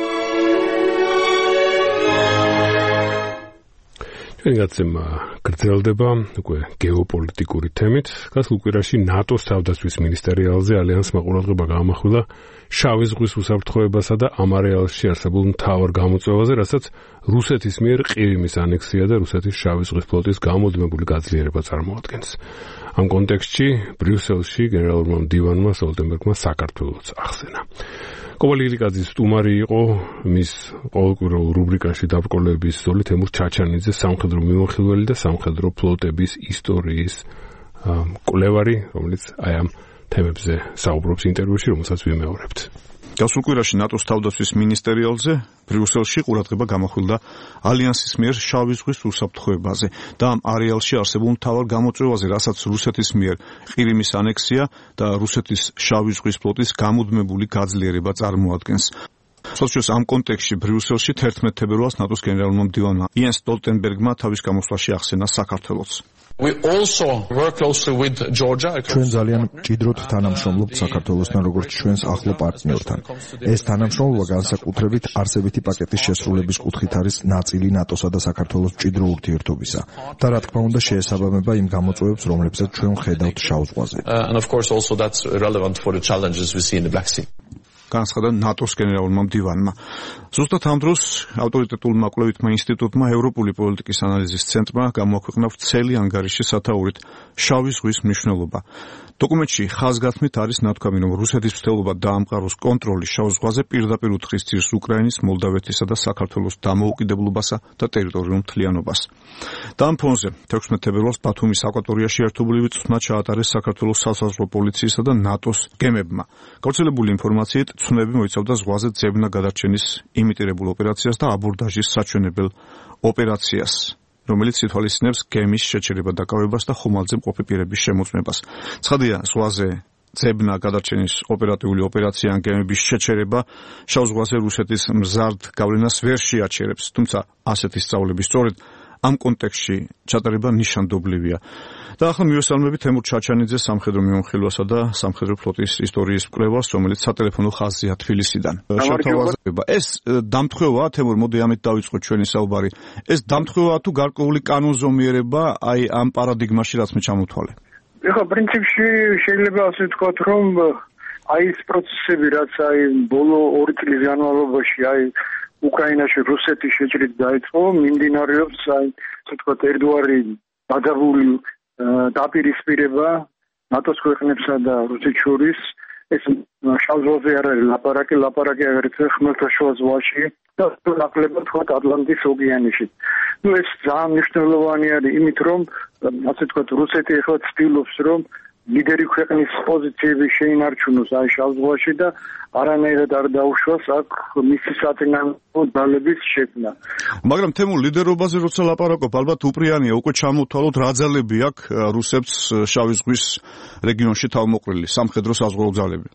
ჩვენი გადაცემა გრძელდება უკვე გეოპოლიტიკური თემით. გასულ კვირაში ნატოს თავდაცვის მინისტერიალზე ალიანსმა ყურადღება გაამახვილა შავი ზღვის უსაფრთხოებასა და ამ არეალში არსებულ მთავარ გამოწვევაზე, რასაც რუსეთის მიერ ყირიმის ანექსია და რუსეთის შავი ზღვის ფლოტის გამუდმებული გაძლიერება წარმოადგენს. ამ კონტექსტში ბრიუსელში გენერალურმა მდივანმა სტოლტენბერგმა საქართველოს ახსენა. კობალი ილიკაძის სტუმარი იყო მის ყოველკვირეულ რუბრიკაში დაბრკოლების ზოლი თემურ ჩაჩანიძე, სამხედრო მიმოხილველი და სამხედრო ფლოტების ისტორიის კვლევარი, რომელიც აი ამ თემებზე საუბრობს ინტერვიუში, რომელსაც ვიმეორებთ. გასულ კვირაში ნატოს თავდაცვის მინისტერიალზე ბრიუსელში ყურადღება გამახვილდა ალიანსის მიერ შავი ზღვის უსაფრთხოებაზე და ამ არეალში არსებულ მთავარ გამოწვევაზე, რასაც რუსეთის მიერ ყირიმის ანექსია და რუსეთის შავი ზღვის ფლოტის გამუდმებული გაძლიერება წარმოადგენს. სოციოს ამ კონტექსტში ბრიუსელში თერთმეტ თებერვალს ნატოს გენერალურმა მდივანმა იენს სტოლტენბერგმა თავის გამოსვლაში ახსენა საქართველოს. We also work closely with Georgia. ჩვენ ძალიან მჭიდროდ თანამშრომლობთ საქართველოსთან, როგორც ჩვენს ახლო პარტნიორთან. ეს თანამშრომლობა განსაკუთრებით არსებითი პაკეტის შესრულების კუთხით არის ნაწილი ნატოსა და საქართველოს მჭიდრო ურთიერთობისა და რა თქმა უნდა შეესაბამება იმ გამოწვევებს, რომლებსაც ჩვენ ხედავთ შავ ზღვაზე. Uh, and of course also that's relevant for the challenges we see in the Black Sea. განსხვავდა ნატოს გენერალურმა მდივანმა. ზუსტად ამ დროს ავტორიტეტულმა კვლევითმა ინსტიტუტმა ევროპული პოლიტიკის ანალიზის ცენტრმა გამოაქვეყნა ვრცელი ანგარიში სათაურით შავი ზღვის მნიშვნელობა. დოკუმენტში ხაზგასმით არის ნათქვამი, რომ რუსეთის მცდელობა დაამყაროს კონტროლი შავ ზღვაზე პირდაპირ უთხრის ძირს უკრაინის, მოლდავეთისა და საქართველოს დამოუკიდებლობასა და ტერიტორიულ მთლიანობას. და ამ ფონზე თექვსმეტ თებერვალს ბათუმის აკვატორიაში ერთობლივი წვრთნა ჩაატარეს საქართველოს სასაზღვრო პოლიციისა და ნატოს გემებმა. გავრცელებული ინფორმაციით ცნები მოიცავდა ზღვაზე ძებნა გადარჩენის იმიტირებულ ოპერაციას და აბორდაჟის საჩვენებელ ოპერაციას, რომელიც ითვალისწინებს გემის შეჩერება დაკავებას და ხომალდზე მყოფი პირების შემოწმებას. ცხადია, ზღვაზე ძებნა გადარჩენის ოპერატიული ოპერაცია ან გემების შეჩერება შავ ზღვაზე რუსეთის მზარდ გავლენას ვერ შეაჩერებს, თუმცა ასეთი სწავლების სწორედ ამ კონტექსტში ჩატარება ნიშანდობლივია. და ახლა მივესალმები თემურ ჩაჩანიძეს, სამხედრო მიმოხილვასა და სამხედრო ფლოტის ისტორიის მკვლევარს, რომელიც სატელეფონო ხაზია თბილისიდან. შეთავაზება ეს დამთხევა, თემურ, მოდი ამით დავიწყოთ ჩვენი საუბარი. ეს დამთხევა თუ გარკვეული კანონზომიერება აი ამ პარადიგმაში, რაც მე ჩამოთვალე? ეხლა პრინციპში შეიძლება ასე ვთქვათ, რომ აი ეს პროცესები, რაც აი ბოლო ორი წლის განმავლობაში აი უკრაინაში რუსეთის შეჭრით დაიწყო, მიმდინარეობს აი ასე ვთქვათ ერთგვარი დაძაბული დაპირისპირება ნატოს ქვეყნებსა და რუსეთს შორის. ეს შავ ზღვაზე არ არის ლაპარაკი, ლაპარაკი აგრეთვე ხმელთაშუა ზღვაში და ნაკლებად ვთქვათ ატლანტის ოკეანეში. ну ეს ძალიან მნიშვნელოვანი არის იმით, რომ ასე ვთქვათ რუსეთი ახლა ცდილობს, რომ ლიდერი ქვეყნის პოზიციები შეინარჩუნოს აი შავ ზღვაში და არანაირად არ დაუშვას აქ მისი საწინააღმდეგო ძალების შექმნა. მაგრამ თემურ ლიდერობაზე როცა ლაპარაკობ, ალბათ უპრიანია უკვე ჩამოთვალოთ რა ძალები აქვს რუსებს შავი ზღვის რეგიონში თავმოყრილი სამხედრო საზღვაო ძალები.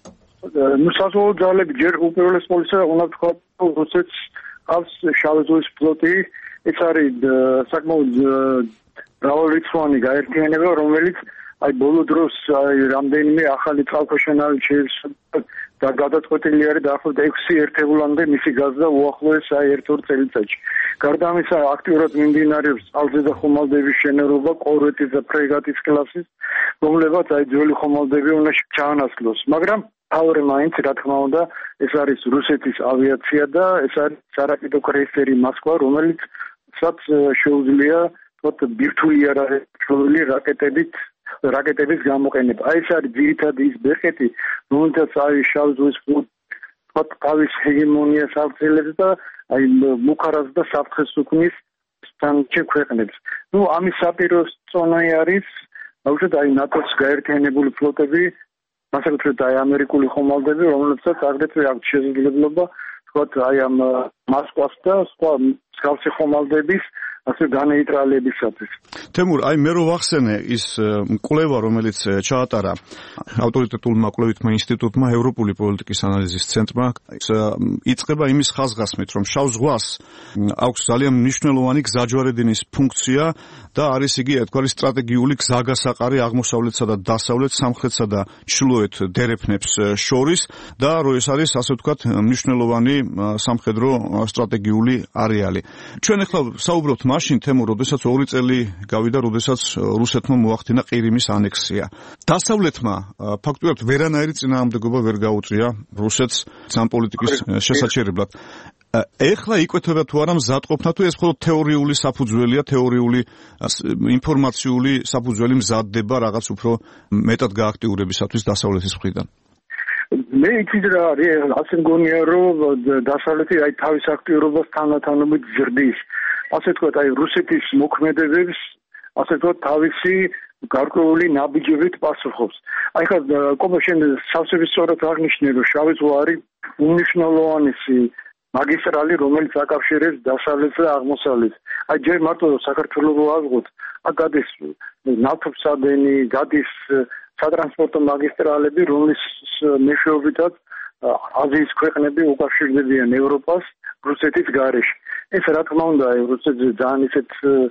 ну საზღვაო ძალები ჯერ უპირველეს ყოვლისა უნდა ვთქვათ, რუსეთს აქვს შავი ზღვის ფლოტი, ეს არის საკმაოდ მრავალრიცხოვანი გაერთიანება, რომელიც აი ბოლო დროს აი რამდენიმე ახალი წყალქვეშინავი შეიქმნა და გადაწყვეტილი არის დაახლოებით ექვსი ერთეულამდე მისი გაზრდა უახლოეს აი ერთ-ორ წელიწადში. გარდა ამისა აქტიურად მიმდინარეობს წყალზე და ხომალდების შენერობა კორვეტის და ფრეგატის კლასის, რომლებაც აი ძველი ხომალდები უნდა ჩაანაცვლოს. მაგრამ თავი მაინც რა თქმა უნდა ეს არის რუსეთის ავიაცია და ეს არის სარაკეტო კრეისერი მოსკვა, რომელიც საც შეუძლია თქო ბირთვული არ არის შეუძლია რაკეტებით რაკეტების გამოყენება. აი ეს არის ძირითადი ის ბექეთი, რომელსაც აი შავ ზღვის ფლოტი თავის ჰეგემონიას აღწევს და აი მუხარას და საფრთხეს უქმნის სამჩე ქვეყნებს. ну ამის საპიროს წონი არის აუცილებლად აი ნატოს გაერთიანებული ფლოტები, მასაკუთრებით აი ამერიკული ხომალდები, რომლებსაც აგრეთვე აქვს შესაძლებლობა თქო აი ამ მოსკვას და სხვა მსგავსი ხომალდების ასე განეიტრალებისათვის. თემურ, აი მე რო ვახსენე ის მკვლევა, რომელიც ჩაატარა ავტორიტეტულმა კვლევითმა ინსტიტუტმა, ევროპული პოლიტიკის ანალიზის ცენტრმა, იწყება იმის ხაზგასმით, რომ შავ ზღვას აქვს ძალიან მნიშვნელოვანი გზაჯვარედინის ფუნქცია და არის იგი ერთგვარი სტრატეგიული გზაგასაყარი აღმოსავლეთსა და დასავლეთ, სამხრეთსა და ჩრდილოეთ დერეფნებს შორის და რომ ეს არის ასე ვთქვათ მნიშვნელოვანი სამხედრო სტრატეგიული არეალი. ჩვენ ახლა საუბრობთ მაშინ თემურ, როდესაც ორი წელი გავიდა, როდესაც რუსეთმა მოახდინა ყირიმის ანექსია. დასავლეთმა ფაქტობრივად ვერანაირი წინააღმდეგობა ვერ გაუწია რუსეთს ამ პოლიტიკის შესაჩერებლად. ეხლა იკვეთება თუ არა მზადყოფნა, თუ ეს მხოლოდ თეორიული საფუძველია, თეორიული ინფორმაციული საფუძველი მზადდება რაღაც უფრო მეტად გააქტიურებისათვის დასავლეთის მხრიდან. მე იცით რა არის, ასე მგონია, რომ დასავლეთი აი თავის აქტიურობას თანდათანობით ზრდის. ასე ვთქვათ, აი რუსეთის მოქმედებებს, ასე ვთქვათ, თავისი გარკვეული ნაბიჯებით პასუხობს. აი ხა კობა შენ სავსების სწორად აღნიშნე, რომ შავი ზღვა არის უმნიშვნელოვანესი მაგისტრალი, რომელიც აკავშირებს დასავლეთს და აღმოსავლეთს. აი ჯერ მარტო საქართველოს ვაზღოთ, აქ გადის ნავთობსადენი, გადის სატრანსპორტო მაგისტრალები, რომლის მეშვეობითაც აზიის ქვეყნები უკავშირდებიან ევროპას რუსეთის გარეშე. ეს რა თქმა უნდა რუსეთს ძალიან ისეთ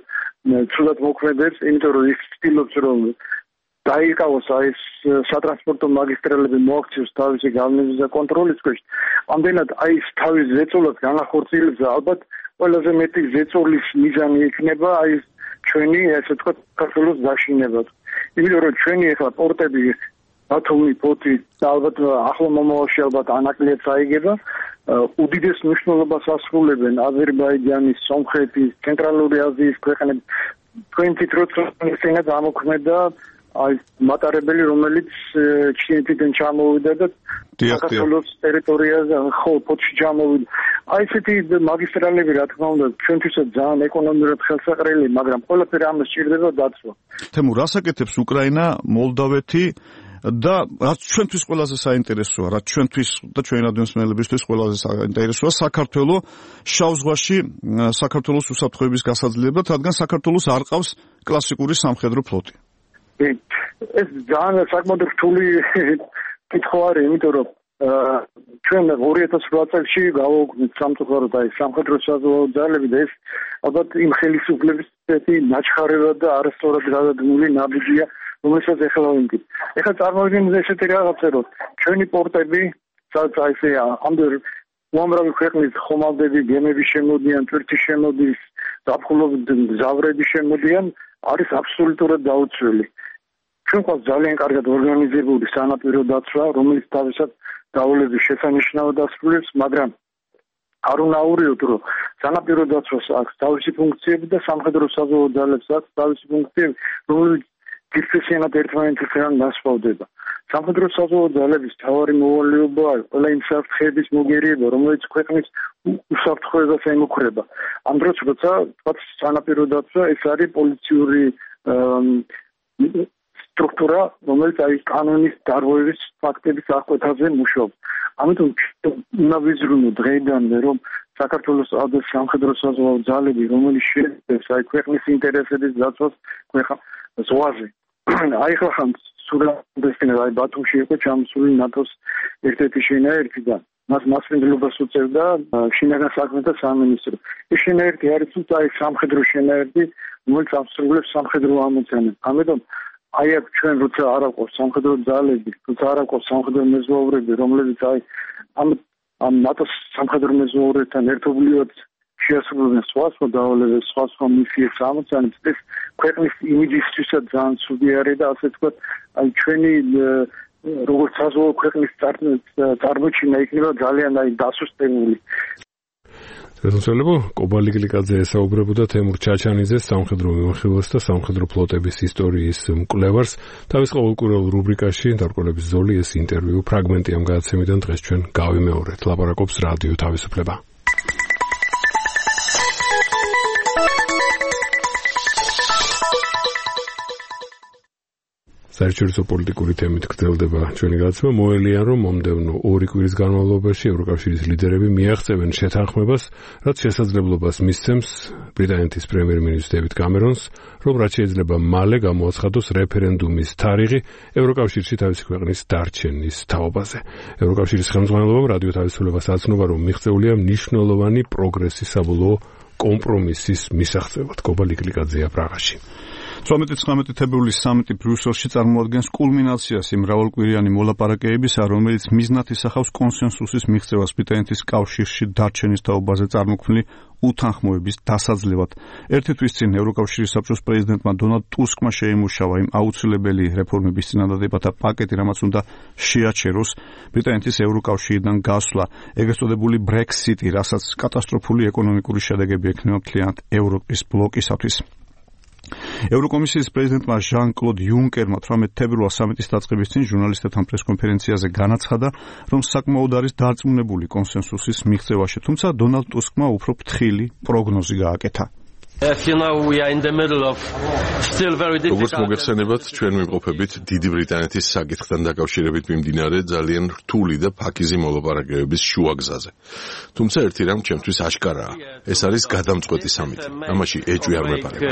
ცუდად მოქმედებს, იმიტომ რომ ის ცდილობს რომ დაიკავოს აი ეს სატრანსპორტო მაგისტრალები მოაქციოს თავისი გავლენის და კონტროლის ქვეშ. ამდენად აი ეს თავის ზეწოლად განახორციელებს და ალბათ ყველაზე მეტი ზეწოლის მიზანი იქნება აი ჩვენი ასე ვთქვათ საქართველოს დაშინება. იმიტომ რომ ჩვენი ახლა პორტები ათომი პორტი და ალბათ ახლო მომავალში ალბათ ანაკლიაც აიგება. უდიდეს მნიშვნელობას ასრულებენ აზერბაიჯანის, სომხეთის, ცენტრალური აზიის ქვეყნები. თქვენ თვითონ წინა გამოქმედა აი მატარებელი, რომელიც ჩინეთიდან ჩამოვიდა და საქართველოს ტერიტორიაზე ხო პორტში ჩამოვიდა. აი ესეთი მაგისტრალები რა თქმა უნდა ჩვენთვისაც ძალიან ეკონომიურად ხელსაყრელი, მაგრამ ყველაფერი ამას სჭირდება დაცვა. თემურ, რას აკეთებს უკრაინა, მოლდავეთი და რაც ჩვენთვის ყველაზე საინტერესოა, რაც ჩვენთვის და ჩვენი რადიოსმენელებისთვის ყველაზე საინტერესოა, საქართველოს შავ ზღვაში საქართველოს უსაფრთხოების გასაძლებლად, რადგან საქართველოს არ ყავს კლასიკური სამხედრო ფლოტი. ეს ძალიან საკმაოდ რთული კითხვა არის, იმიტომ რომ ჩვენ ორი ათას ოთხ წელს გავაუქმეთ სამწუხაროდ აი სამხედრო საზღვაო ძალები და ეს ალბათ იმ ხელისუფლების წესი ნაჩხარება და არასწორად გადადგმული ნაბიჯია, რომელსაც ეხლა ვიმკით. ეხლა წარმოვიდგინეთ ესეთი რაღაცა, რომ ჩვენი პორტები, სადაც აი ესე ამდენ უამრავი ქვეყნის ხომალდები, გემები შემოდიან, თვერთი შემოდის, ზაფხულობით მგზავრები შემოდიან, არის აბსოლუტურად დაუცველი. ჩვენ ყავს ძალიან კარგად ორგანიზებული სანაპირო დაცვა, რომელიც თავისად დავალების შესანიშნავად ასრულებს, მაგრამ არ უნდა აურიოთ, რომ სანაპირო დაცვას აქვს თავისი ფუნქციები და სამხედრო საზღვაო ძალებს აქვს თავისი ფუნქციები, რომელიც დისციპლინად ერთმანეთისგან განსხვავდება. სამხედრო საზღვაო ძალების მთავარი მოვალეობაა ყველა იმ საფრთხეების მოგერიება, რომელიც ქვეყნის უსაფრთხოებას ემუქრება. ამ დროს, როცა თქვათ სანაპირო დაცვა, ეს არის პოლიციური სტრუქტურა, რომელიც აი კანონის დარღვევის ფაქტების აღკვეთაზე მუშაობს. ამიტომ უნდა ვიზრუნოთ დღეიდანვე, რომ საქართველოს ადრე სამხედრო საზღვაო ძალები, რომელიც შეეხება აი ქვეყნის ინტერესების დაცვას ქვეყნის ზღვაზე. აი ხა ხან სურათებსა აი ბათუმში იყო ჩამოსული ნატოს ერთ-ერთი შენაერთი და მას მასპინძლობას უწევდა შინაგან საქმეთა სამინისტრო. ეს შენაერთი არის თუთ აი სამხედრო შენაერთი, რომელიც ასრულებს სამხედრო ამოცანებს. ამიტომ აი აქ ჩვენ როცა არ აყავს სამხედრო ძალები, როცა არ აყავს სამხედრო მეზღვაურები, რომლებიც აი ამ ამ ნატოს სამხედრო მეზღვაურებთან ერთობლივად შეასრულებენ სხვა სხვა დავალებებს, სხვა სხვა მისიებს ამოცანებს, ეს ქვეყნის იმიჯისთვისაც ძალიან ცუდი არის და ასე ვთქვათ, აი ჩვენი როგორც საზღვაო ქვეყნის წარმოჩინა იქნება ძალიან აი დასუსტებული. შესაძლოა კობალი გლიკაძე ესაუბრებოდა თემურ ჩაჩანიძეს, სამხედრო მიმოხილვას და სამხედრო ფლოტების ისტორიის მკვლევარს. თავის ყოველკვირეულ რუბრიკაში დარკვევების ზოლი ეს ინტერვიუ ფრაგმენტია ამ გადაცემიდან დღეს ჩვენ გავიმეორეთ. ლაპარაკობს რადიო თავისუფლება. საერთაშორისო პოლიტიკური თემით გრძელდება ჩვენი გადაცემა. მოელია, რომ მომდევნო ორი კვირის განმავლობაში ევროკავშირის ლიდერები მიაღწევენ შეთანხმებას, რაც შესაძლებლობას მისცემს ბრიტანეთის პრემიერ-მინისტრ დევიდ კამერონს, რომ რაც შეიძლება მალე გამოაცხადოს რეფერენდუმის თარიღი ევროკავშირში თავისი ქვეყნის დარჩენის თაობაზე. ევროკავშირის ხელმძღვანელობამ რადიო თავისუფლებას აცნობა, რომ მიღწეულია მნიშვნელოვანი პროგრესი საბოლოო კომპრომისის მისაღწევად. კობალი გლიკაძეა პრაღაში. ცხრამეტი ცხრამეტი თებერვლის სამიტი ბრიუსელში წარმოადგენს კულმინაციას იმ მრავალკვირიანი მოლაპარაკებისა, რომელიც მიზნად ისახავს კონსენსუსის მიღწევას ბრიტანეთის კავშირში დარჩენის თაობაზე წარმოქმნილი უთანხმოების დასაძლევად. ერთი თვის წინ ევროკავშირის საბჭოს პრეზიდენტმა დონალდ ტუსკმა შეიმუშავა იმ აუცილებელი რეფორმების წინადადებათა პაკეტი, რამაც უნდა შეაჩეროს ბრიტანეთის ევროკავშირიდან გასვლა, ეგრეთ წოდებული ბრექსიტი, რასაც კატასტროფული ეკონომიკური შედეგები ექნება მთლიანად ევროპის ბლოკისათვის. ევროკომისიის პრეზიდენტმა ჟან-კლოდ იუნკერმა თვრამეტი თებერვალს სამიტის დაწყების წინ ჟურნალისტებთან პრესკონფერენციაზე განაცხადა, რომ sakmaud არის დარწმუნებული კონსენსუსის მიღწევაში, თუმცა დონალდ ტუსკმა უფრო ფრთხილი პროგნოზი გააკეთა. როგორც მოგეხსენებათ, ჩვენ ვიმყოფებით დიდი ბრიტანეთის საკითხთან დაკავშირებით მიმდინარე ძალიან რთული და ფაქიზი მოლაპარაკებების შუაგზაზე. თუმცა ერთი რამ ჩემთვის აშკარაა, ეს არის გადამწყვეტი სამიტი. ამაში ეჭვი არ მეპარება.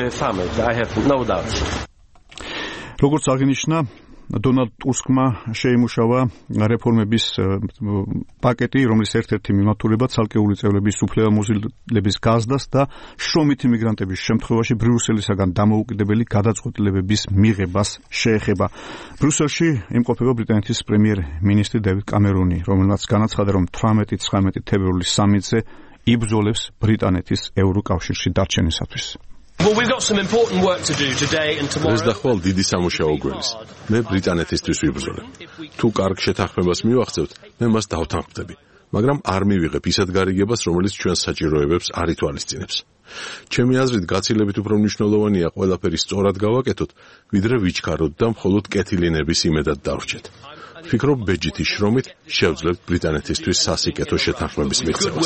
როგორც აღინიშნა, დონალდ ტუსკმა შეიმუშავა რეფორმების პაკეტი, რომლის ერთ-ერთი მიმართულება ცალკეული წევრების უფლებამოსილების გაზრდას და შრომითი მიგრანტების შემთხვევაში ბრიუსელისაგან დამოუკიდებელი გადაწყვეტილებების მიღებას შეეხება. ბრიუსელში იმყოფება ბრიტანეთის პრემიერ-მინისტრი დევიდ კამერონი, რომელმაც განაცხადა, რომ თვრამეტი ცხრამეტი თებერვლის სამიტზე იბრძოლებს ბრიტანეთის ევროკავშირში დარჩენისათვის. Well, we've got some important work to do today and tomorrow. ეს დახვალ დიდი სამუშაო გველის. მე ბრიტანეთისთვის ვიბრძოლებ. თუ კარგ შეთანხმებას მივახცევთ, მე მას დავთანხმდები. მაგრამ არ მივიღებ ისეთ გარიგებას, რომელიც ჩვენს საჭიროებებს არ ითვალისწინებს. ჩემი აზრით, გაცილებით უფრო მნიშვნელოვანია ყველაფერი სწორად გავაკეთოთ, ვიდრე ვიჩქაროთ და მხოლოდ კეთილინების იმედად დავრჩეთ. ვფიქრობ, ბეჯითის შრომით შევძლებთ ბრიტანეთისთვის სასიკეთო შეთანხმების მიღწევას.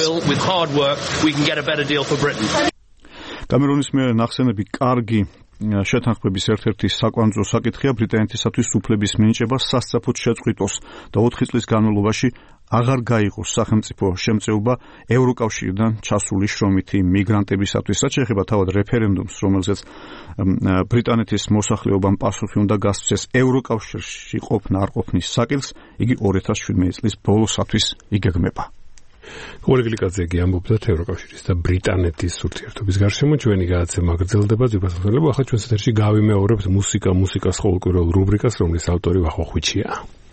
კამერონის მიერ ნახსენები კარგი შეთანხმების ერთ-ერთი საკვანძო საკითხია ბრიტანეთისათვის უფლების მინიჭება სასწრაფოდ შეწყვიტოს და ოთხი წლის განმავლობაში აღარ გაიყოს სახელმწიფო შემწეობა ევროკავშირიდან ჩასული შრომითი მიგრანტებისათვის, რაც შეეხება თავად რეფერენდუმს, რომელზეც ბრიტანეთის მოსახლეობამ პასუხი უნდა გასცეს ევროკავშირში ყოფნა არ ყოფნის საკითხს, იგი ორი ათას შვიდმეტი წლის ბოლოსათვის იგეგმება. გორგილი კაცი ამბობდა ევროკავშირის და ბრიტანეთის ურთიერთობის გარშემო. ჩვენი გადაცემა გრძელდება ძვირფასწავლება. ახლა ჩვენს ეთერში გავიმეორებთ მუსიკა მუსიკას ყოველკვირეულ რუბრიკას, რომლის ავტორი ვახო ხვიჩია.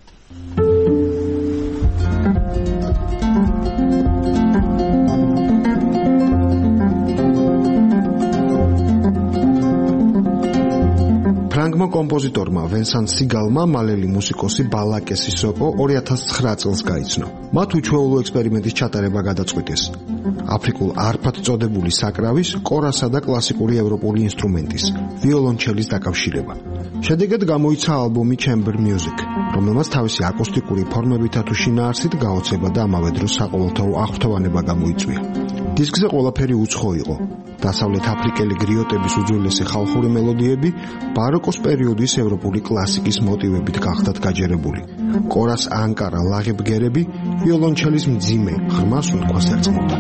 ფრანგმა კომპოზიტორმა ვენსან სიგალმა მალელი მუსიკოსი ბალაკე სისოკო ორი ათას ცხრა წელს გაიცნო. მათ უჩვეულო ექსპერიმენტის ჩატარება გადაწყვიტეს. აფრიკულ არფად წოდებული საკრავის, კორასა და კლასიკური ევროპული ინსტრუმენტის, ვიოლონჩელის დაკავშირება. შედეგად გამოიცა ალბომი Chamber Music, რომელმაც თავისი აკუსტიკური ფორმებითა თუ შინაარსით გაოცება და ამავე დროს საყოველთაო აღფრთოვანება გამოიწვია. დისკზე ყველაფერი უცხო იყო. დასავლეთ აფრიკელი გრიოტების უძველესი ხალხური მელოდიები ბაროკოს პერიოდის ევროპული კლასიკის მოტივებით გახდათ გაჯერებული. კორას ანკარა ლაღი ბგერები ვიოლონჩელის მძიმე ღრმა სუნთქვას ერწყმოდა.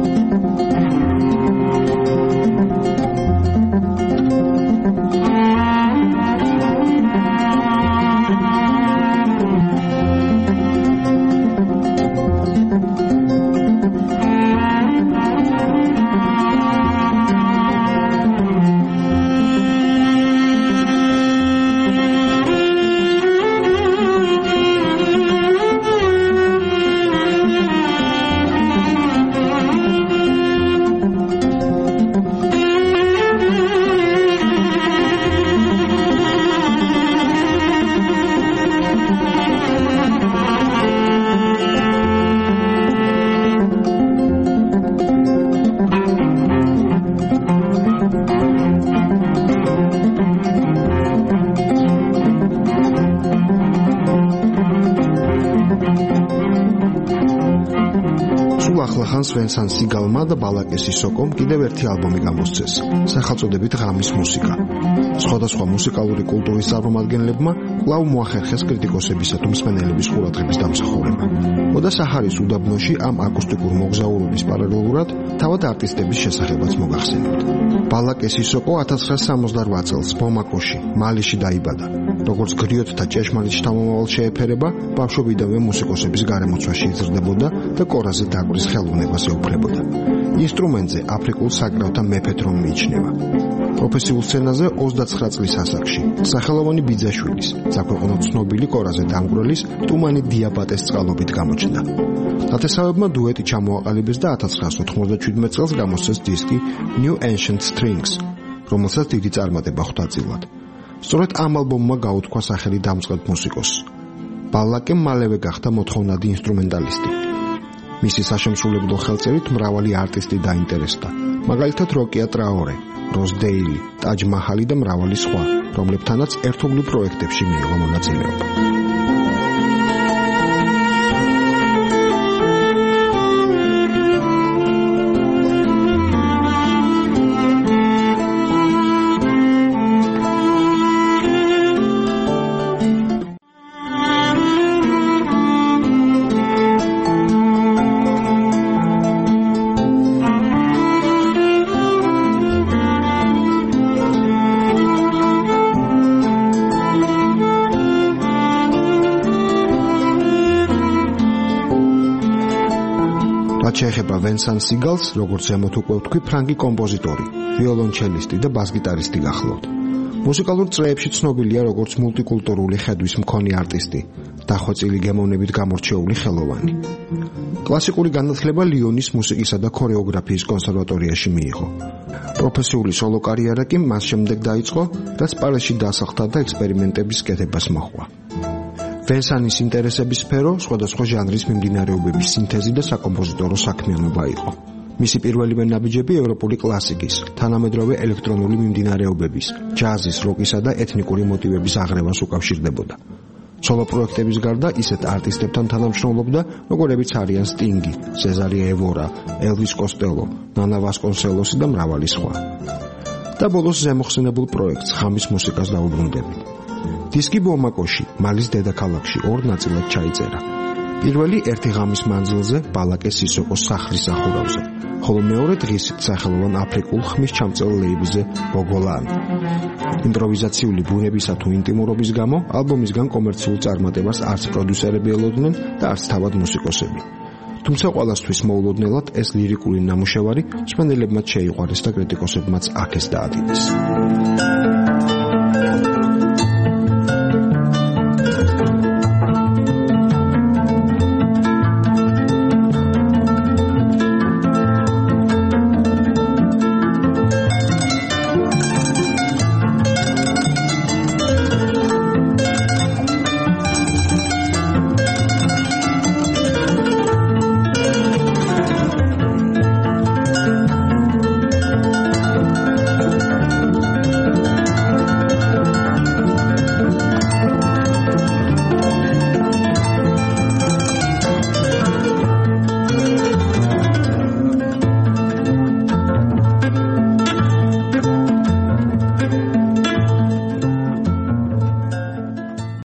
ვენსან სიგალმა და ბალაკე სისოკომ კიდევ ერთი ალბომი გამოსცეს, სახელწოდებით ღამის მუსიკა. სხვადასხვა მუსიკალური კულტურის წარმომადგენლებმა კვლავ მოახერხეს კრიტიკოსებისა თუ მსმენელების ყურადღების დამსახურება. ოდა საჰარის უდაბნოში ამ აკუსტიკურ მოგზაურობის პარალელურად თავად არტისტების შესახებაც მოგახსენებთ. ბალაკე სისოკო ათას ცხრაასი სამოცდარვა წელს ბომაკოში, მალიში დაიბადა. როგორც გრიოტთა ჭეშმარიტ შთამომავალ შეეფერება, ბავშვობიდანვე მუსიკოსების გარემოცვაში იზრდებოდა და კორაზე დაკვრის ხელოვნებას ეუფლებოდა. ინსტრუმენტზე აფრიკულ საკრავთა მეფედ რომ მიიჩნევა. პროფესიულ სცენაზე ოცდაცხრა წლის ასაკში, სახელოვანი ბიძაშვილის, საქვეყნო ცნობილი კორაზე დამგვრელის ტუმანი დიაბატეს წყალობით გამოჩნდა. ნათესავებმა დუეტი ჩამოაყალიბეს და ათას ცხრაასი ოთხმოცდაშვიდმეტ წელს გამოსცეს დისკი New Ancient Strings, რომელსაც დიდი წარმატება ხვდა წილად. სწორედ ამ ალბომმა გაუთქვა სახელი დამწყებ მუსიკოსს. ბალაკემ მალევე გახდა მოთხოვნადი ინსტრუმენტალისტი. მისი საშემსრულებლო ხელწერით მრავალი არტისტი დაინტერესდა, მაგალითად როკია ტრაორე, როს დეილი, ტაჯ მაჰალი და მრავალი სხვა, რომლებთანაც ერთობლივ პროექტებში მიიღო მონაწილეობა. შეეხება ვენსან სიგალს, როგორც ზემოთ უკვე ვთქვი, ფრანგი კომპოზიტორი, ვიოლონჩელისტი და ბას-გიტარისტი გახლავთ. მუსიკალურ წრეებში ცნობილია როგორც მულტიკულტურული ხედვის მქონე არტისტი, დახვეწილი გემოვნებით გამორჩეული ხელოვანი. კლასიკური განათლება ლიონის მუსიკისა და ქორეოგრაფიის კონსერვატორიაში მიიღო. პროფესიული სოლო კარიერა კი მას შემდეგ დაიწყო, რაც პარიზში დასახლდა და ექსპერიმენტების კეთებას მოჰყვა. ვენსანის ინტერესების სფერო სხვადასხვა ჟანრის მიმდინარეობების სინთეზი და საკომპოზიტორო საქმიანობა იყო. მისი პირველივე ნაბიჯები ევროპული კლასიკის, თანამედროვე ელექტრონული მიმდინარეობების, ჯაზის, როკისა და ეთნიკური მოტივების აღრევას უკავშირდებოდა. სოლო პროექტების გარდა ისეთ არტისტებთან თანამშრომლობდა, როგორებიც არიან სტინგი, სეზარი ევორა, ელვის კოსტელო, ნანა ვასკონსელოსი და მრავალი სხვა. და ბოლოს ზემოხსენებულ პროექტს ღამის მუსიკას დაუბრუნდებით. დისკი ბომაკოში, მალის დედაქალაქში ორ ნაწილად ჩაიწერა. პირველი ერთი ღამის მანძილზე ბალაკე სისოკოს სახლის სახურავზე, ხოლო მეორე დღისით სახელოვან აფრიკულ ხმის ჩამწერ ლეიბლზე ბოგოლან. იმპროვიზაციული ბუნებისა თუ ინტიმურობის გამო ალბომისგან კომერციულ წარმატებას არც პროდიუსერები ელოდნენ და არც თავად მუსიკოსები. თუმცა ყველასთვის მოულოდნელად ეს ლირიკული ნამუშევარი მსმენელებმა შეიყვარეს და კრიტიკოსებმაც აქეს დაადიდეს.